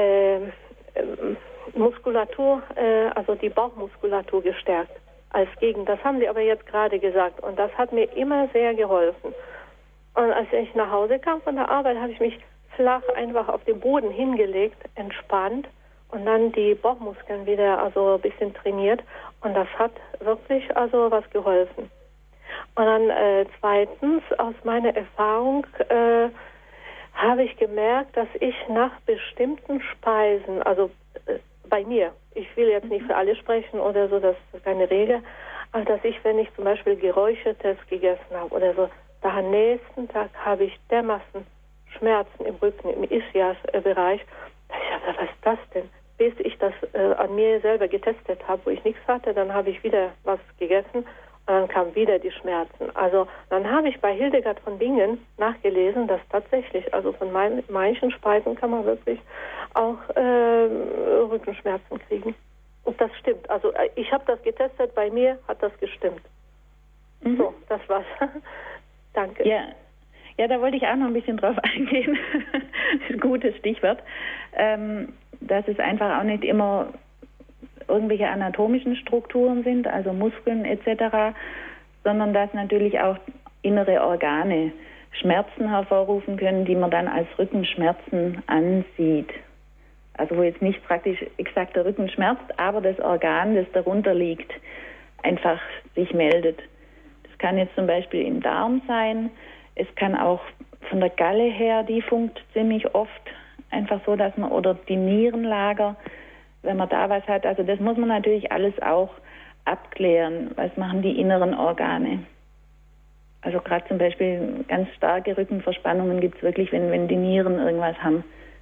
Muskulatur, also die Bauchmuskulatur gestärkt als Gegen. Das haben Sie aber jetzt gerade gesagt. Und das hat mir immer sehr geholfen. Und als ich nach Hause kam von der Arbeit, habe ich mich flach einfach auf den Boden hingelegt, entspannt und dann die Bauchmuskeln wieder also ein bisschen trainiert. Und das hat wirklich also was geholfen. Und dann zweitens, aus meiner Erfahrung habe ich gemerkt, dass ich nach bestimmten Speisen, also bei mir, ich will jetzt nicht für alle sprechen oder so, das ist keine Regel, aber dass ich, wenn ich zum Beispiel Geräuchertes gegessen habe oder so, da am nächsten Tag habe ich dermaßen Schmerzen im Rücken, im Ischias-Bereich. Ich dachte, was ist das denn? Bis ich das an mir selber getestet habe, wo ich nichts hatte, dann habe ich wieder was gegessen und dann kamen wieder die Schmerzen. Also dann habe ich bei Hildegard von Bingen nachgelesen, dass tatsächlich, also von manchen Speisen kann man wirklich auch Rückenschmerzen kriegen. Und das stimmt. Also ich habe das getestet, bei mir hat das gestimmt. So, das war's. Danke. Ja, da wollte ich auch noch ein bisschen drauf eingehen. Das ist ein gutes Stichwort. Dass es einfach auch nicht immer irgendwelche anatomischen Strukturen sind, also Muskeln etc., sondern dass natürlich auch innere Organe Schmerzen hervorrufen können, die man dann als Rückenschmerzen ansieht. Also wo jetzt nicht praktisch exakt der Rücken schmerzt, aber das Organ, das darunter liegt, einfach sich meldet. Das kann jetzt zum Beispiel im Darm sein. Es kann auch von der Galle her, die funkt ziemlich oft einfach so, dass man, oder die Nierenlager, wenn man da was hat. Also das muss man natürlich alles auch abklären. Was machen die inneren Organe? Also gerade zum Beispiel ganz starke Rückenverspannungen gibt es wirklich, wenn die Nieren irgendwas haben.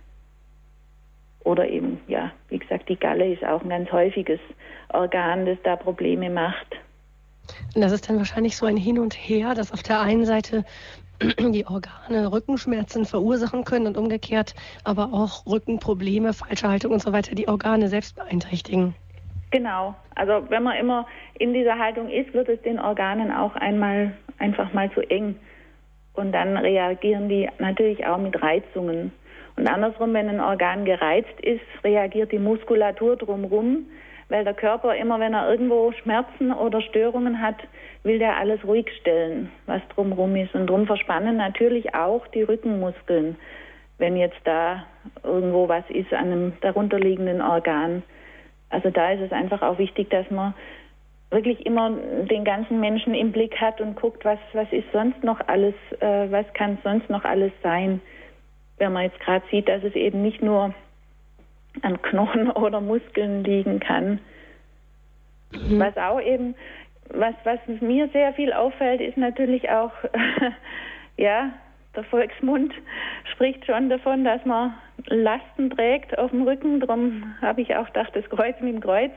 Oder eben, ja, wie gesagt, die Galle ist auch ein ganz häufiges Organ, das da Probleme macht. Und das ist dann wahrscheinlich so ein Hin und Her, dass auf der einen Seite die Organe Rückenschmerzen verursachen können und umgekehrt aber auch Rückenprobleme, falsche Haltung und so weiter die Organe selbst beeinträchtigen. Genau. Also wenn man immer in dieser Haltung ist, wird es den Organen auch einfach mal zu eng. Und dann reagieren die natürlich auch mit Reizungen. Und andersrum, wenn ein Organ gereizt ist, reagiert die Muskulatur drumherum, weil der Körper immer, wenn er irgendwo Schmerzen oder Störungen hat, will der alles ruhig stellen, was drumherum ist. Und drum verspannen natürlich auch die Rückenmuskeln, wenn jetzt da irgendwo was ist an einem darunterliegenden Organ. Also da ist es einfach auch wichtig, dass man wirklich immer den ganzen Menschen im Blick hat und guckt, was ist sonst noch alles, was kann sonst noch alles sein. Wenn man jetzt gerade sieht, dass es eben nicht nur an Knochen oder Muskeln liegen kann. Was auch eben, was mir sehr viel auffällt, ist natürlich auch, ja, der Volksmund spricht schon davon, dass man Lasten trägt auf dem Rücken. Darum habe ich auch gedacht, das Kreuz mit dem Kreuz.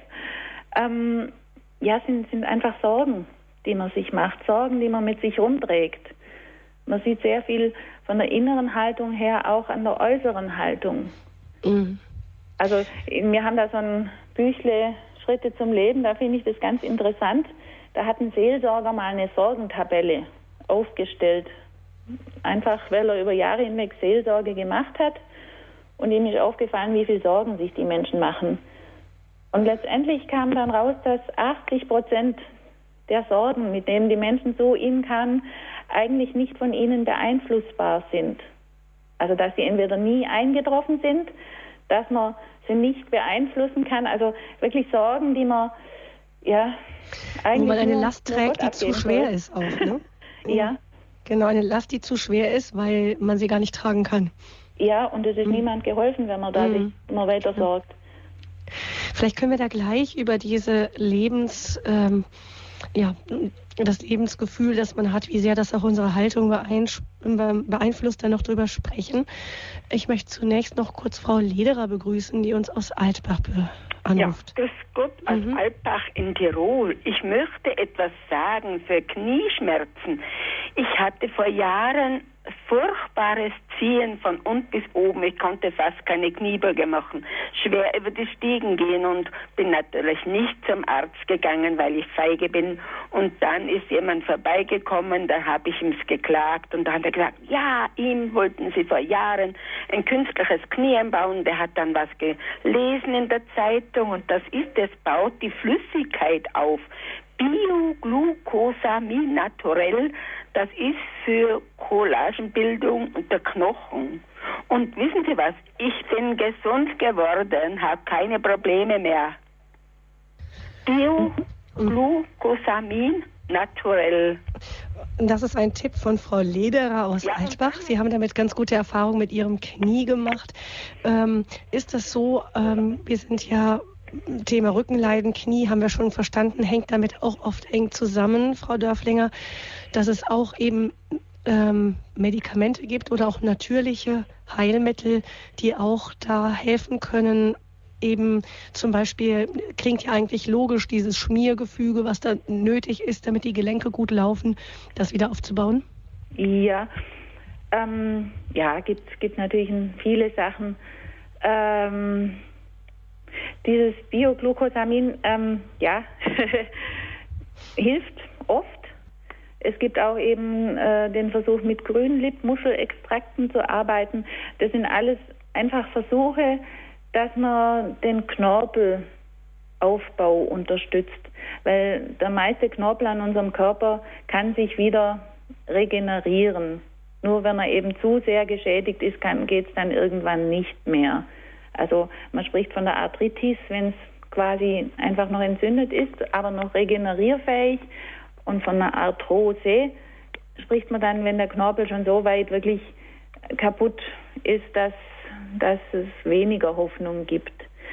Ja, sind einfach Sorgen, die man sich macht, Sorgen, die man mit sich rumträgt. Man sieht sehr viel von der inneren Haltung her auch an der äußeren Haltung. Mhm. Also wir haben da so ein Büchle Schritte zum Leben, da finde ich das ganz interessant. Da hat ein Seelsorger mal eine Sorgentabelle aufgestellt. Einfach, weil er über Jahre hinweg Seelsorge gemacht hat und ihm ist aufgefallen, wie viel Sorgen sich die Menschen machen. Und letztendlich kam dann raus, dass 80% der Sorgen, mit denen die Menschen so ihm kamen, eigentlich nicht von ihnen beeinflussbar sind. Also dass sie entweder nie eingetroffen sind, dass man sie nicht beeinflussen kann. Also wirklich Sorgen, die man ja eigentlich. Wo man eine Last trägt, die zu schwer ist auch, ne? Ja. Genau, eine Last, die zu schwer ist, weil man sie gar nicht tragen kann. Ja, und es ist niemand geholfen, wenn man da sich immer weiter sorgt. Vielleicht können wir da gleich über diese das Lebensgefühl, das man hat, wie sehr das auch unsere Haltung beeinflusst, dann noch drüber sprechen. Ich möchte zunächst noch kurz Frau Lederer begrüßen, die uns aus Altbach anruft. Ja, grüß Gott, aus Altbach in Tirol. Ich möchte etwas sagen für Knieschmerzen. Ich hatte vor Jahren furchtbares Ziehen von unten bis oben. Ich konnte fast keine Kniebeuge machen, schwer über die Stiegen gehen und bin natürlich nicht zum Arzt gegangen, weil ich feige bin. Und dann ist jemand vorbeigekommen, da habe ich ihm geklagt und da hat er gesagt, ja, ihm wollten sie vor Jahren ein künstliches Knie einbauen, der hat dann was gelesen in der Zeitung und das ist, es baut die Flüssigkeit auf. Bioglucosamin naturell, das ist für Collagenbildung der Knochen. Und wissen Sie was, ich bin gesund geworden, habe keine Probleme mehr. Bioglucosamin naturell. Das ist ein Tipp von Frau Lederer aus Altbach. Sie haben damit ganz gute Erfahrungen mit Ihrem Knie gemacht. Ist das so, wir sind ja, Thema Rückenleiden, Knie haben wir schon verstanden, hängt damit auch oft eng zusammen, Frau Dörflinger, dass es auch eben Medikamente gibt oder auch natürliche Heilmittel, die auch da helfen können. Eben zum Beispiel klingt ja eigentlich logisch, dieses Schmiergefüge, was da nötig ist, damit die Gelenke gut laufen, das wieder aufzubauen? Ja, gibt natürlich viele Sachen. Dieses Bioglucosamin, hilft oft. Es gibt auch eben den Versuch, mit Grünlippmuschelextrakten zu arbeiten. Das sind alles einfach Versuche, dass man den Knorpelaufbau unterstützt. Weil der meiste Knorpel an unserem Körper kann sich wieder regenerieren. Nur wenn er eben zu sehr geschädigt ist, geht es dann irgendwann nicht mehr. Also man spricht von der Arthritis, wenn es quasi einfach noch entzündet ist, aber noch regenerierfähig. Und von einer Arthrose spricht man dann, wenn der Knorpel schon so weit wirklich kaputt ist, dass es weniger Hoffnung gibt.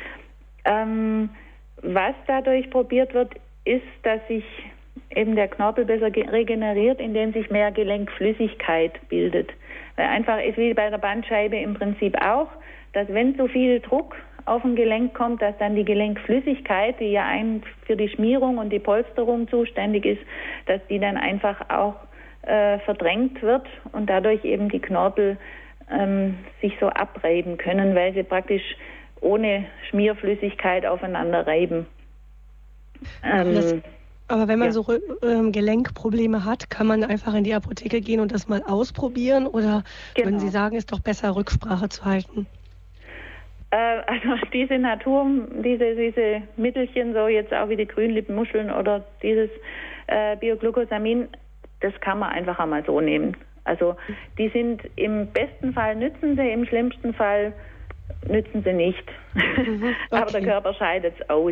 Was dadurch probiert wird, ist, dass sich eben der Knorpel besser regeneriert, indem sich mehr Gelenkflüssigkeit bildet. Weil einfach ist wie bei der Bandscheibe im Prinzip auch, dass wenn zu viel Druck auf ein Gelenk kommt, dass dann die Gelenkflüssigkeit, die ja für die Schmierung und die Polsterung zuständig ist, dass die dann einfach auch verdrängt wird und dadurch eben die Knorpel sich so abreiben können, weil sie praktisch ohne Schmierflüssigkeit aufeinander reiben. Aber wenn man so Gelenkprobleme hat, kann man einfach in die Apotheke gehen und das mal ausprobieren? Oder würden Sie sagen, ist doch besser, Rücksprache zu halten? Also diese diese Mittelchen, so jetzt auch wie die Grünlippenmuscheln oder dieses Bioglucosamin, das kann man einfach einmal so nehmen. Also die sind im besten Fall nützen sie, im schlimmsten Fall nützen sie nicht. Okay. Aber der Körper scheidet es aus.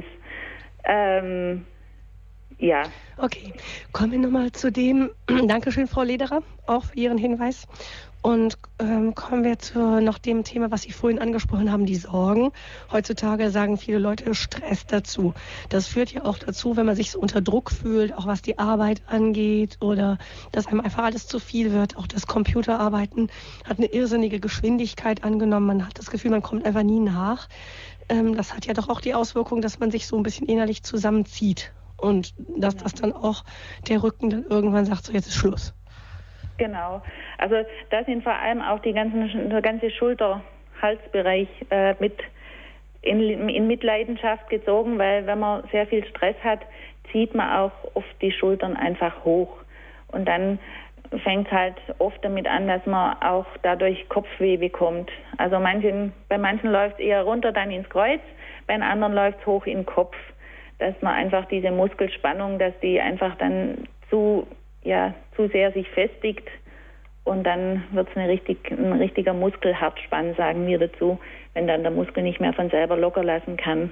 Okay, kommen wir nochmal zu dem, Dankeschön, Frau Lederer, auch für Ihren Hinweis. Und kommen wir zu noch dem Thema, was Sie vorhin angesprochen haben, die Sorgen. Heutzutage sagen viele Leute Stress dazu. Das führt ja auch dazu, wenn man sich so unter Druck fühlt, auch was die Arbeit angeht oder dass einem einfach alles zu viel wird. Auch das Computerarbeiten hat eine irrsinnige Geschwindigkeit angenommen. Man hat das Gefühl, man kommt einfach nie nach. Das hat ja doch auch die Auswirkung, dass man sich so ein bisschen innerlich zusammenzieht. Und dass das dann auch der Rücken dann irgendwann sagt, so jetzt ist Schluss. Genau. Also da sind vor allem auch der ganze Schulter-Halsbereich mit in Mitleidenschaft gezogen, weil wenn man sehr viel Stress hat, zieht man auch oft die Schultern einfach hoch. Und dann fängt halt oft damit an, dass man auch dadurch Kopfweh bekommt. Also bei manchen läuft es eher runter, dann ins Kreuz, bei anderen läuft es hoch in den Kopf. Dass man einfach diese Muskelspannung, dass die einfach dann zu sehr sich festigt und dann wird es ein richtiger Muskelhartspann, sagen wir dazu, wenn dann der Muskel nicht mehr von selber locker lassen kann.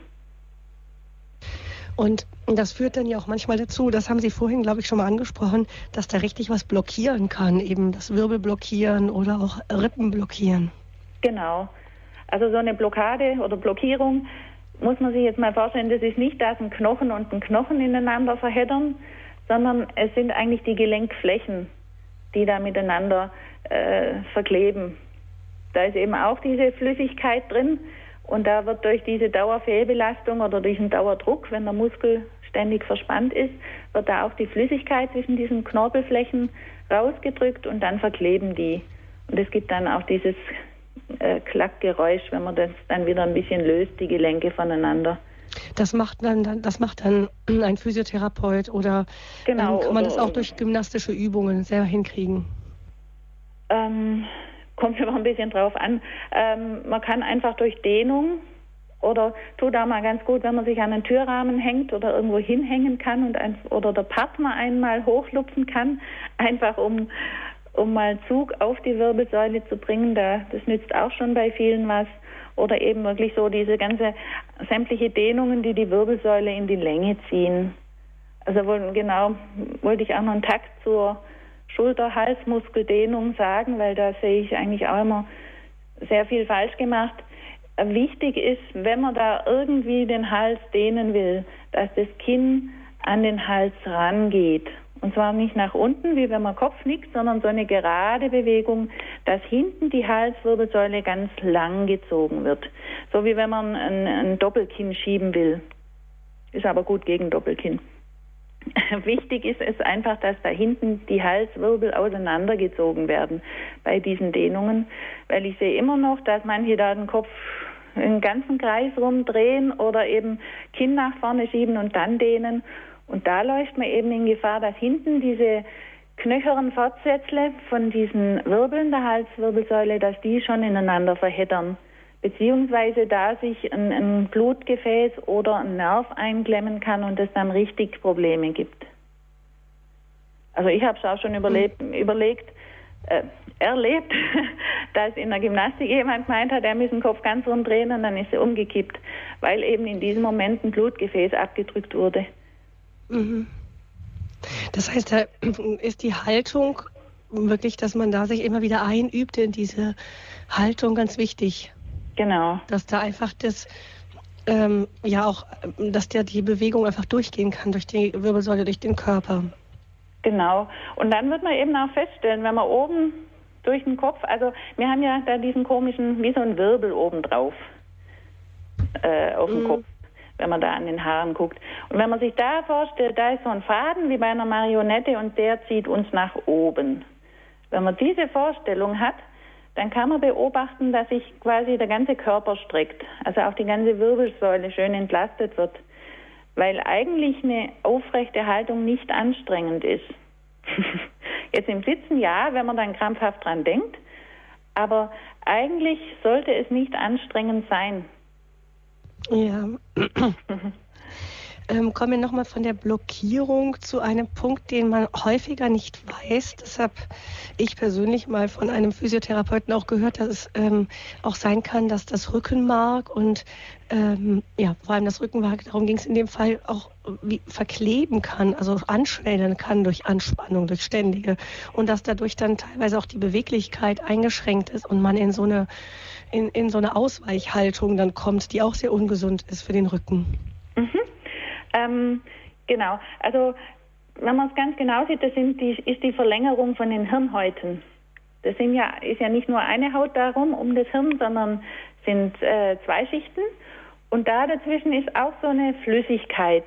Und das führt dann ja auch manchmal dazu, das haben Sie vorhin, glaube ich, schon mal angesprochen, dass da richtig was blockieren kann, eben das Wirbel blockieren oder auch Rippen blockieren. Genau. Also so eine Blockade oder Blockierung muss man sich jetzt mal vorstellen, das ist nicht, dass ein Knochen und ein Knochen ineinander verheddern, sondern es sind eigentlich die Gelenkflächen, die da miteinander verkleben. Da ist eben auch diese Flüssigkeit drin und da wird durch diese Dauerfehlbelastung oder durch den Dauerdruck, wenn der Muskel ständig verspannt ist, wird da auch die Flüssigkeit zwischen diesen Knorpelflächen rausgedrückt und dann verkleben die. Und es gibt dann auch dieses Klackgeräusch, wenn man das dann wieder ein bisschen löst, die Gelenke voneinander. Das macht dann ein Physiotherapeut oder Genau, kann man das auch durch gymnastische Übungen selber hinkriegen? Kommt immer ein bisschen drauf an. Man kann einfach durch Dehnung oder tut auch mal ganz gut, wenn man sich an einen Türrahmen hängt oder irgendwo hinhängen kann oder der Partner einmal hochlupfen kann, einfach um mal Zug auf die Wirbelsäule zu bringen. Das nützt auch schon bei vielen was. Oder eben wirklich so diese sämtliche Dehnungen, die Wirbelsäule in die Länge ziehen. Also wollte ich auch noch einen Takt zur Schulter-Halsmuskeldehnung sagen, weil da sehe ich eigentlich auch immer sehr viel falsch gemacht. Wichtig ist, wenn man da irgendwie den Hals dehnen will, dass das Kinn an den Hals rangeht. Und zwar nicht nach unten, wie wenn man Kopf nickt, sondern so eine gerade Bewegung, dass hinten die Halswirbelsäule ganz lang gezogen wird. So wie wenn man ein Doppelkinn schieben will. Ist aber gut gegen Doppelkinn. Wichtig ist es einfach, dass da hinten die Halswirbel auseinandergezogen werden bei diesen Dehnungen, weil ich sehe immer noch, dass manche da den Kopf einen ganzen Kreis rumdrehen oder eben Kinn nach vorne schieben und dann dehnen. Und da läuft man eben in Gefahr, dass hinten diese knöcheren Fortsätzle von diesen Wirbeln der Halswirbelsäule, dass die schon ineinander verheddern. Beziehungsweise da sich ein Blutgefäß oder ein Nerv einklemmen kann und es dann richtig Probleme gibt. Also ich habe es auch schon erlebt, dass in der Gymnastik jemand gemeint hat, er müsse den Kopf ganz rumdrehen und dann ist er umgekippt, weil eben in diesem Moment ein Blutgefäß abgedrückt wurde. Mhm. Das heißt, da ist die Haltung wirklich, dass man da sich immer wieder einübt in diese Haltung, ganz wichtig. Genau. Dass da einfach dass die Bewegung einfach durchgehen kann, durch die Wirbelsäule, durch den Körper. Genau. Und dann wird man eben auch feststellen, wenn man oben durch den Kopf, also wir haben ja da diesen komischen, wie so ein Wirbel oben drauf auf dem Kopf, wenn man da an den Haaren guckt. Und wenn man sich da vorstellt, da ist so ein Faden wie bei einer Marionette und der zieht uns nach oben. Wenn man diese Vorstellung hat, dann kann man beobachten, dass sich quasi der ganze Körper streckt, also auch die ganze Wirbelsäule schön entlastet wird, weil eigentlich eine aufrechte Haltung nicht anstrengend ist. Jetzt im Sitzen ja, wenn man dann krampfhaft dran denkt, aber eigentlich sollte es nicht anstrengend sein. Ja. Kommen wir nochmal von der Blockierung zu einem Punkt, den man häufiger nicht weiß. Das habe ich persönlich mal von einem Physiotherapeuten auch gehört, dass es auch sein kann, dass das Rückenmark und vor allem das Rückenmark, darum ging es in dem Fall, auch verkleben kann, also anschwellen kann durch Anspannung, durch ständige, und dass dadurch dann teilweise auch die Beweglichkeit eingeschränkt ist und man in so eine Ausweichhaltung dann kommt, die auch sehr ungesund ist für den Rücken. Genau, also wenn man es ganz genau sieht, ist die Verlängerung von den Hirnhäuten. Das ist ja nicht nur eine Haut darum, um das Hirn, sondern sind 2 Schichten. Und da dazwischen ist auch so eine Flüssigkeit,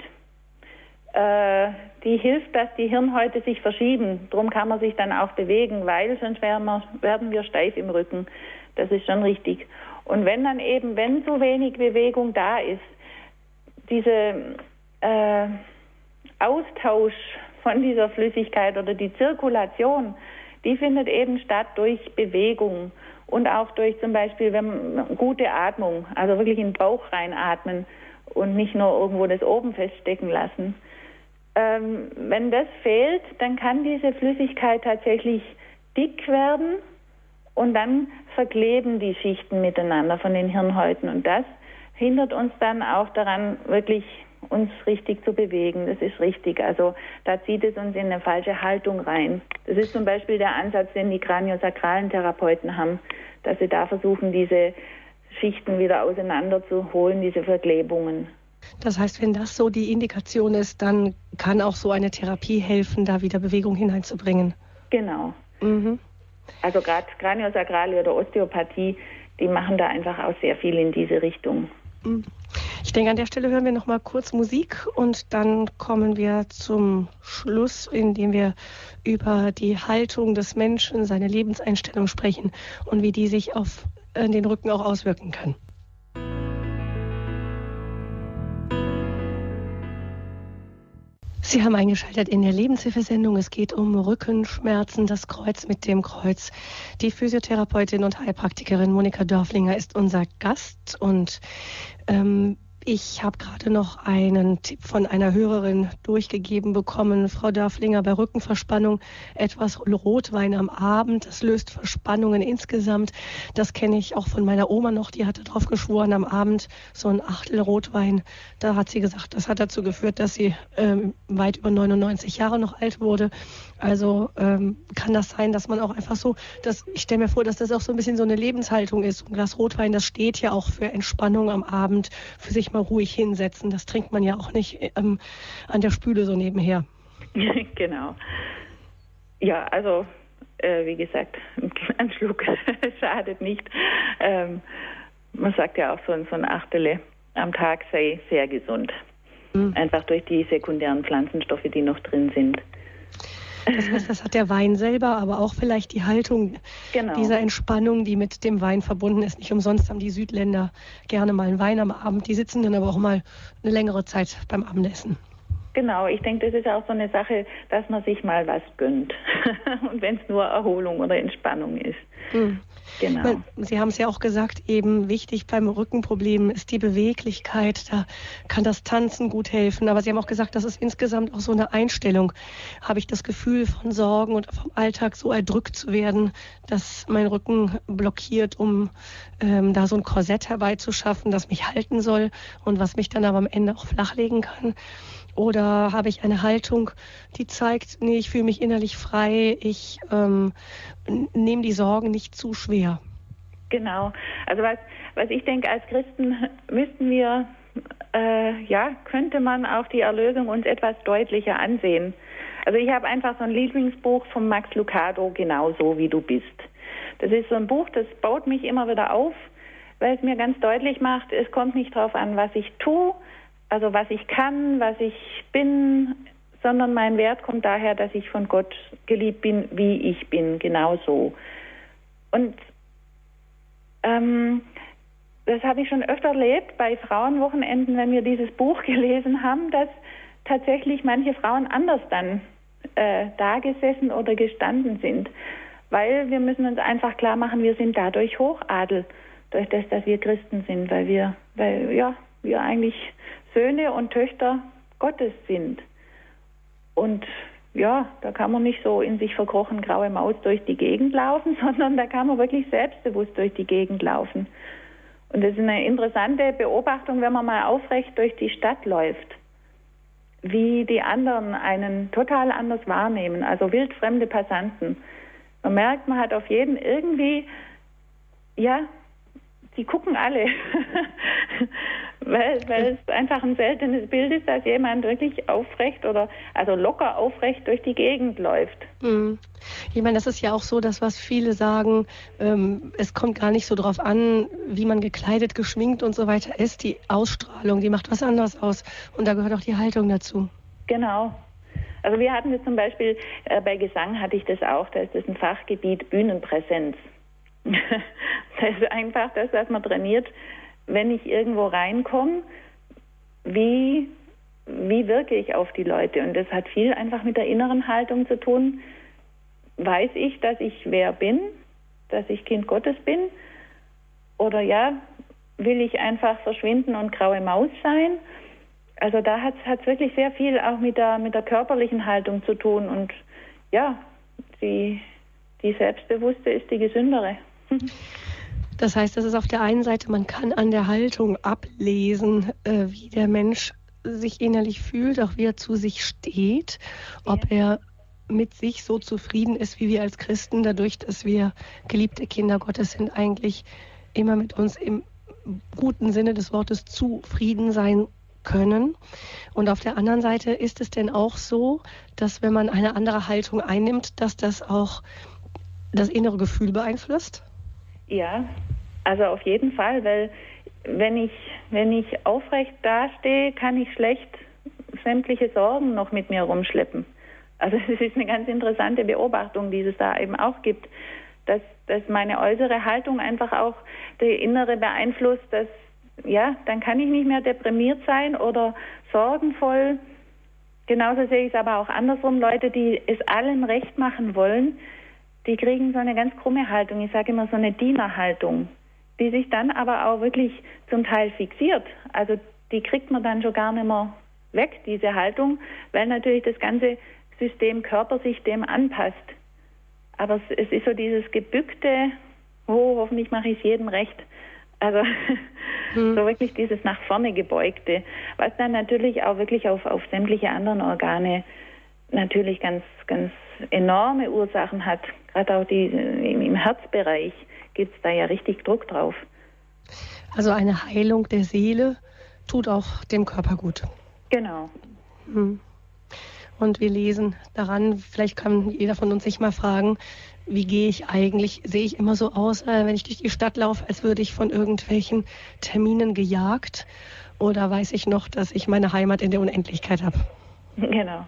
die hilft, dass die Hirnhäute sich verschieben. Darum kann man sich dann auch bewegen, weil sonst werden wir steif im Rücken. Das ist schon richtig. Und wenn zu wenig Bewegung da ist, diese Austausch von dieser Flüssigkeit oder die Zirkulation, die findet eben statt durch Bewegung und auch durch zum Beispiel gute Atmung, also wirklich in den Bauch reinatmen und nicht nur irgendwo das oben feststecken lassen. Wenn das fehlt, dann kann diese Flüssigkeit tatsächlich dick werden und dann verkleben die Schichten miteinander von den Hirnhäuten und das hindert uns dann auch daran, wirklich uns richtig zu bewegen. Das ist richtig. Also da zieht es uns in eine falsche Haltung rein. Das ist zum Beispiel der Ansatz, den die kraniosakralen Therapeuten haben, dass sie da versuchen, diese Schichten wieder auseinanderzuholen, diese Verklebungen. Das heißt, wenn das so die Indikation ist, dann kann auch so eine Therapie helfen, da wieder Bewegung hineinzubringen. Genau. Also gerade Kraniosakrale oder Osteopathie, die machen da einfach auch sehr viel in diese Richtung. Ich denke, an der Stelle hören wir noch mal kurz Musik und dann kommen wir zum Schluss, indem wir über die Haltung des Menschen, seine Lebenseinstellung sprechen und wie die sich auf den Rücken auch auswirken kann. Sie haben eingeschaltet in der Lebenshilfesendung. Es geht um Rückenschmerzen, das Kreuz mit dem Kreuz. Die Physiotherapeutin und Heilpraktikerin Monika Dörflinger ist unser Gast und ich habe gerade noch einen Tipp von einer Hörerin durchgegeben bekommen. Frau Dörflinger, bei Rückenverspannung etwas Rotwein am Abend. Das löst Verspannungen insgesamt. Das kenne ich auch von meiner Oma noch. Die hatte drauf geschworen, am Abend so ein Achtel Rotwein. Da hat sie gesagt, das hat dazu geführt, dass sie weit über 99 Jahre noch alt wurde. Also kann das sein, dass man auch einfach so, ich stelle mir vor, dass das auch so ein bisschen so eine Lebenshaltung ist. Ein Glas Rotwein, das steht ja auch für Entspannung am Abend, für sich mal ruhig hinsetzen. Das trinkt man ja auch nicht an der Spüle so nebenher. Genau. Ja, also wie gesagt, ein Schluck schadet nicht. Man sagt ja auch, so ein Achtel am Tag sei sehr gesund. Einfach durch die sekundären Pflanzenstoffe, die noch drin sind. Das heißt, das hat der Wein selber, aber auch vielleicht die Haltung dieser Entspannung, die mit dem Wein verbunden ist. Nicht umsonst haben die Südländer gerne mal einen Wein am Abend. Die sitzen dann aber auch mal eine längere Zeit beim Abendessen. Genau, ich denke, das ist auch so eine Sache, dass man sich mal was gönnt. Und wenn es nur Erholung oder Entspannung ist. Genau. Sie haben es ja auch gesagt, eben wichtig beim Rückenproblem ist die Beweglichkeit. Da kann das Tanzen gut helfen. Aber Sie haben auch gesagt, das ist insgesamt auch so eine Einstellung. Habe ich das Gefühl, von Sorgen und vom Alltag so erdrückt zu werden, dass mein Rücken blockiert, um da so ein Korsett herbeizuschaffen, das mich halten soll und was mich dann aber am Ende auch flachlegen kann? Oder habe ich eine Haltung, die zeigt, nee, ich fühle mich innerlich frei, ich nehme die Sorgen nicht zu schwer? Genau. Also was ich denke, als Christen müssten wir, könnte man auch die Erlösung uns etwas deutlicher ansehen. Also ich habe einfach so ein Lieblingsbuch von Max Lucado, Genauso wie du bist. Das ist so ein Buch, das baut mich immer wieder auf, weil es mir ganz deutlich macht, es kommt nicht darauf an, was ich tue, also was ich kann, was ich bin, sondern mein Wert kommt daher, dass ich von Gott geliebt bin, wie ich bin, genauso. Und das habe ich schon öfter erlebt bei Frauenwochenenden, wenn wir dieses Buch gelesen haben, dass tatsächlich manche Frauen anders dann da gesessen oder gestanden sind. Weil wir müssen uns einfach klar machen, wir sind dadurch Hochadel, durch das, dass wir Christen sind, weil wir eigentlich Söhne und Töchter Gottes sind. Und ja, da kann man nicht so in sich verkrochen graue Maus durch die Gegend laufen, sondern da kann man wirklich selbstbewusst durch die Gegend laufen. Und das ist eine interessante Beobachtung, wenn man mal aufrecht durch die Stadt läuft, wie die anderen einen total anders wahrnehmen, also wildfremde Passanten. Man merkt, man hat auf jeden irgendwie, die gucken alle, weil es einfach ein seltenes Bild ist, dass jemand wirklich aufrecht also locker aufrecht durch die Gegend läuft. Ich meine, das ist ja auch so, dass was viele sagen, es kommt gar nicht so drauf an, wie man gekleidet, geschminkt und so weiter ist. Die Ausstrahlung, die macht was anderes aus und da gehört auch die Haltung dazu. Genau. Also wir hatten das zum Beispiel, bei Gesang hatte ich das auch, da ist das ein Fachgebiet Bühnenpräsenz. Das ist einfach das, was man trainiert, wenn ich irgendwo reinkomme, wie wirke ich auf die Leute? Und das hat viel einfach mit der inneren Haltung zu tun. Weiß ich, dass ich wer bin, dass ich Kind Gottes bin? Oder will ich einfach verschwinden und graue Maus sein? Also da hat es wirklich sehr viel auch mit der körperlichen Haltung zu tun. Und die Selbstbewusste ist die gesündere. Das heißt, das ist auf der einen Seite, man kann an der Haltung ablesen, wie der Mensch sich innerlich fühlt, auch wie er zu sich steht, ob er mit sich so zufrieden ist, wie wir als Christen, dadurch, dass wir geliebte Kinder Gottes sind, eigentlich immer mit uns im guten Sinne des Wortes zufrieden sein können. Und auf der anderen Seite ist es denn auch so, dass wenn man eine andere Haltung einnimmt, dass das auch das innere Gefühl beeinflusst? Ja, also auf jeden Fall, weil wenn ich aufrecht dastehe, kann ich schlecht sämtliche Sorgen noch mit mir rumschleppen. Also es ist eine ganz interessante Beobachtung, die es da eben auch gibt, dass meine äußere Haltung einfach auch die innere beeinflusst, dann kann ich nicht mehr deprimiert sein oder sorgenvoll. Genauso sehe ich es aber auch andersrum. Leute, die es allen recht machen wollen, die kriegen so eine ganz krumme Haltung. Ich sage immer so eine Dienerhaltung, die sich dann aber auch wirklich zum Teil fixiert. Also die kriegt man dann schon gar nicht mehr weg, diese Haltung, weil natürlich das ganze System Körper sich dem anpasst. Aber es ist so dieses gebückte, hoffentlich mache ich es jedem recht. Also so wirklich dieses nach vorne gebeugte, was dann natürlich auch wirklich auf sämtliche anderen Organe natürlich ganz, ganz enorme Ursachen hat. Gerade auch im Herzbereich gibt es da ja richtig Druck drauf. Also eine Heilung der Seele tut auch dem Körper gut. Genau. Und wir lesen daran, vielleicht kann jeder von uns sich mal fragen, wie gehe ich eigentlich, sehe ich immer so aus, wenn ich durch die Stadt laufe, als würde ich von irgendwelchen Terminen gejagt, oder weiß ich noch, dass ich meine Heimat in der Unendlichkeit habe? Genau.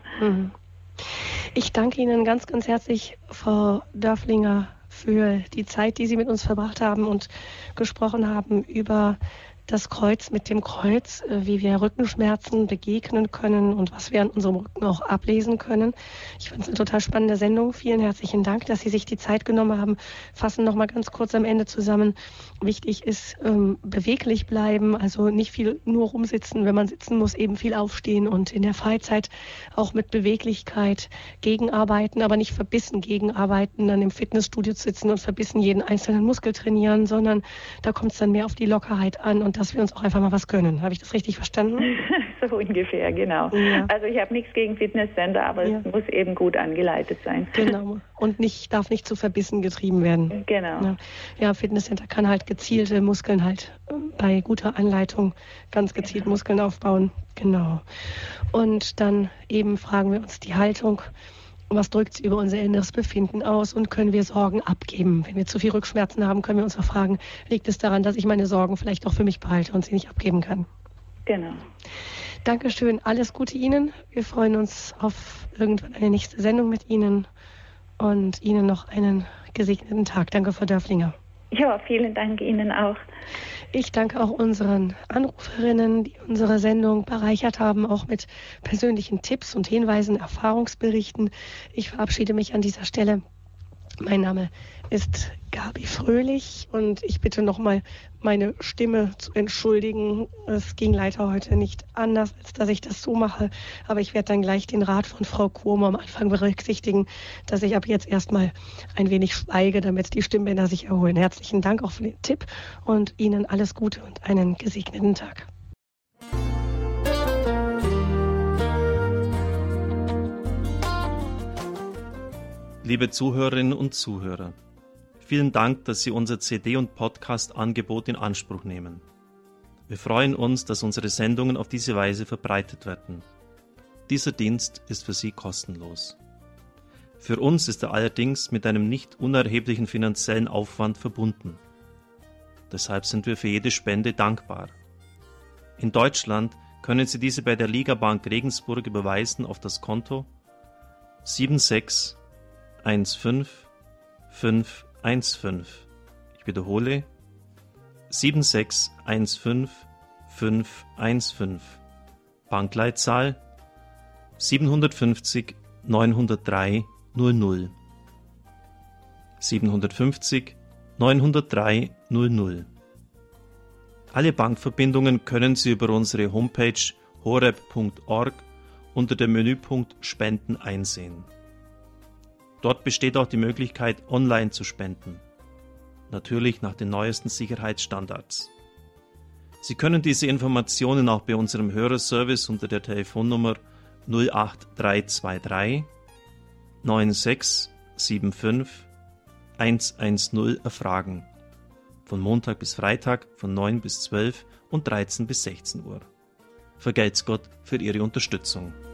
Ich danke Ihnen ganz, ganz herzlich, Frau Dörflinger, für die Zeit, die Sie mit uns verbracht haben und gesprochen haben über das Kreuz mit dem Kreuz, wie wir Rückenschmerzen begegnen können und was wir an unserem Rücken auch ablesen können. Ich finde es eine total spannende Sendung. Vielen herzlichen Dank, dass Sie sich die Zeit genommen haben. Fassen noch mal ganz kurz am Ende zusammen. Wichtig ist, beweglich bleiben, also nicht viel nur rumsitzen. Wenn man sitzen muss, eben viel aufstehen und in der Freizeit auch mit Beweglichkeit gegenarbeiten, aber nicht verbissen gegenarbeiten, dann im Fitnessstudio sitzen und verbissen jeden einzelnen Muskel trainieren, sondern da kommt es dann mehr auf die Lockerheit an und dass wir uns auch einfach mal was gönnen. Habe ich das richtig verstanden? So ungefähr, genau. Ja. Also ich habe nichts gegen Fitnesscenter, aber es muss eben gut angeleitet sein. Genau. Und darf nicht zu verbissen getrieben werden. Genau. Ja, Fitnesscenter kann halt gezielte Muskeln halt bei guter Anleitung ganz gezielt Muskeln aufbauen. Genau. Und dann eben fragen wir uns die Haltung. Was drückt sie über unser inneres Befinden aus und können wir Sorgen abgeben? Wenn wir zu viel Rückenschmerzen haben, können wir uns auch fragen, liegt es daran, dass ich meine Sorgen vielleicht auch für mich behalte und sie nicht abgeben kann? Genau. Dankeschön, alles Gute Ihnen. Wir freuen uns auf irgendwann eine nächste Sendung mit Ihnen und Ihnen noch einen gesegneten Tag. Danke, Frau Dörflinger. Ja, vielen Dank Ihnen auch. Ich danke auch unseren Anruferinnen, die unsere Sendung bereichert haben, auch mit persönlichen Tipps und Hinweisen, Erfahrungsberichten. Ich verabschiede mich an dieser Stelle. Mein Name ist Gabi Fröhlich und ich bitte nochmal, meine Stimme zu entschuldigen. Es ging leider heute nicht anders, als dass ich das so mache. Aber ich werde dann gleich den Rat von Frau Kurmer am Anfang berücksichtigen, dass ich ab jetzt erstmal ein wenig schweige, damit die Stimmbänder sich erholen. Herzlichen Dank auch für den Tipp und Ihnen alles Gute und einen gesegneten Tag. Liebe Zuhörerinnen und Zuhörer, vielen Dank, dass Sie unser CD- und Podcast-Angebot in Anspruch nehmen. Wir freuen uns, dass unsere Sendungen auf diese Weise verbreitet werden. Dieser Dienst ist für Sie kostenlos. Für uns ist er allerdings mit einem nicht unerheblichen finanziellen Aufwand verbunden. Deshalb sind wir für jede Spende dankbar. In Deutschland können Sie diese bei der Ligabank Regensburg überweisen auf das Konto 7615515. Ich wiederhole 7615515. Bankleitzahl 750 903 00. 750 903 00. Alle Bankverbindungen können Sie über unsere Homepage horeb.org unter dem Menüpunkt Spenden einsehen. Dort besteht auch die Möglichkeit, online zu spenden. Natürlich nach den neuesten Sicherheitsstandards. Sie können diese Informationen auch bei unserem Hörerservice unter der Telefonnummer 08323 9675 110 erfragen. Von Montag bis Freitag von 9 bis 12 und 13 bis 16 Uhr. Vergelt's Gott für Ihre Unterstützung.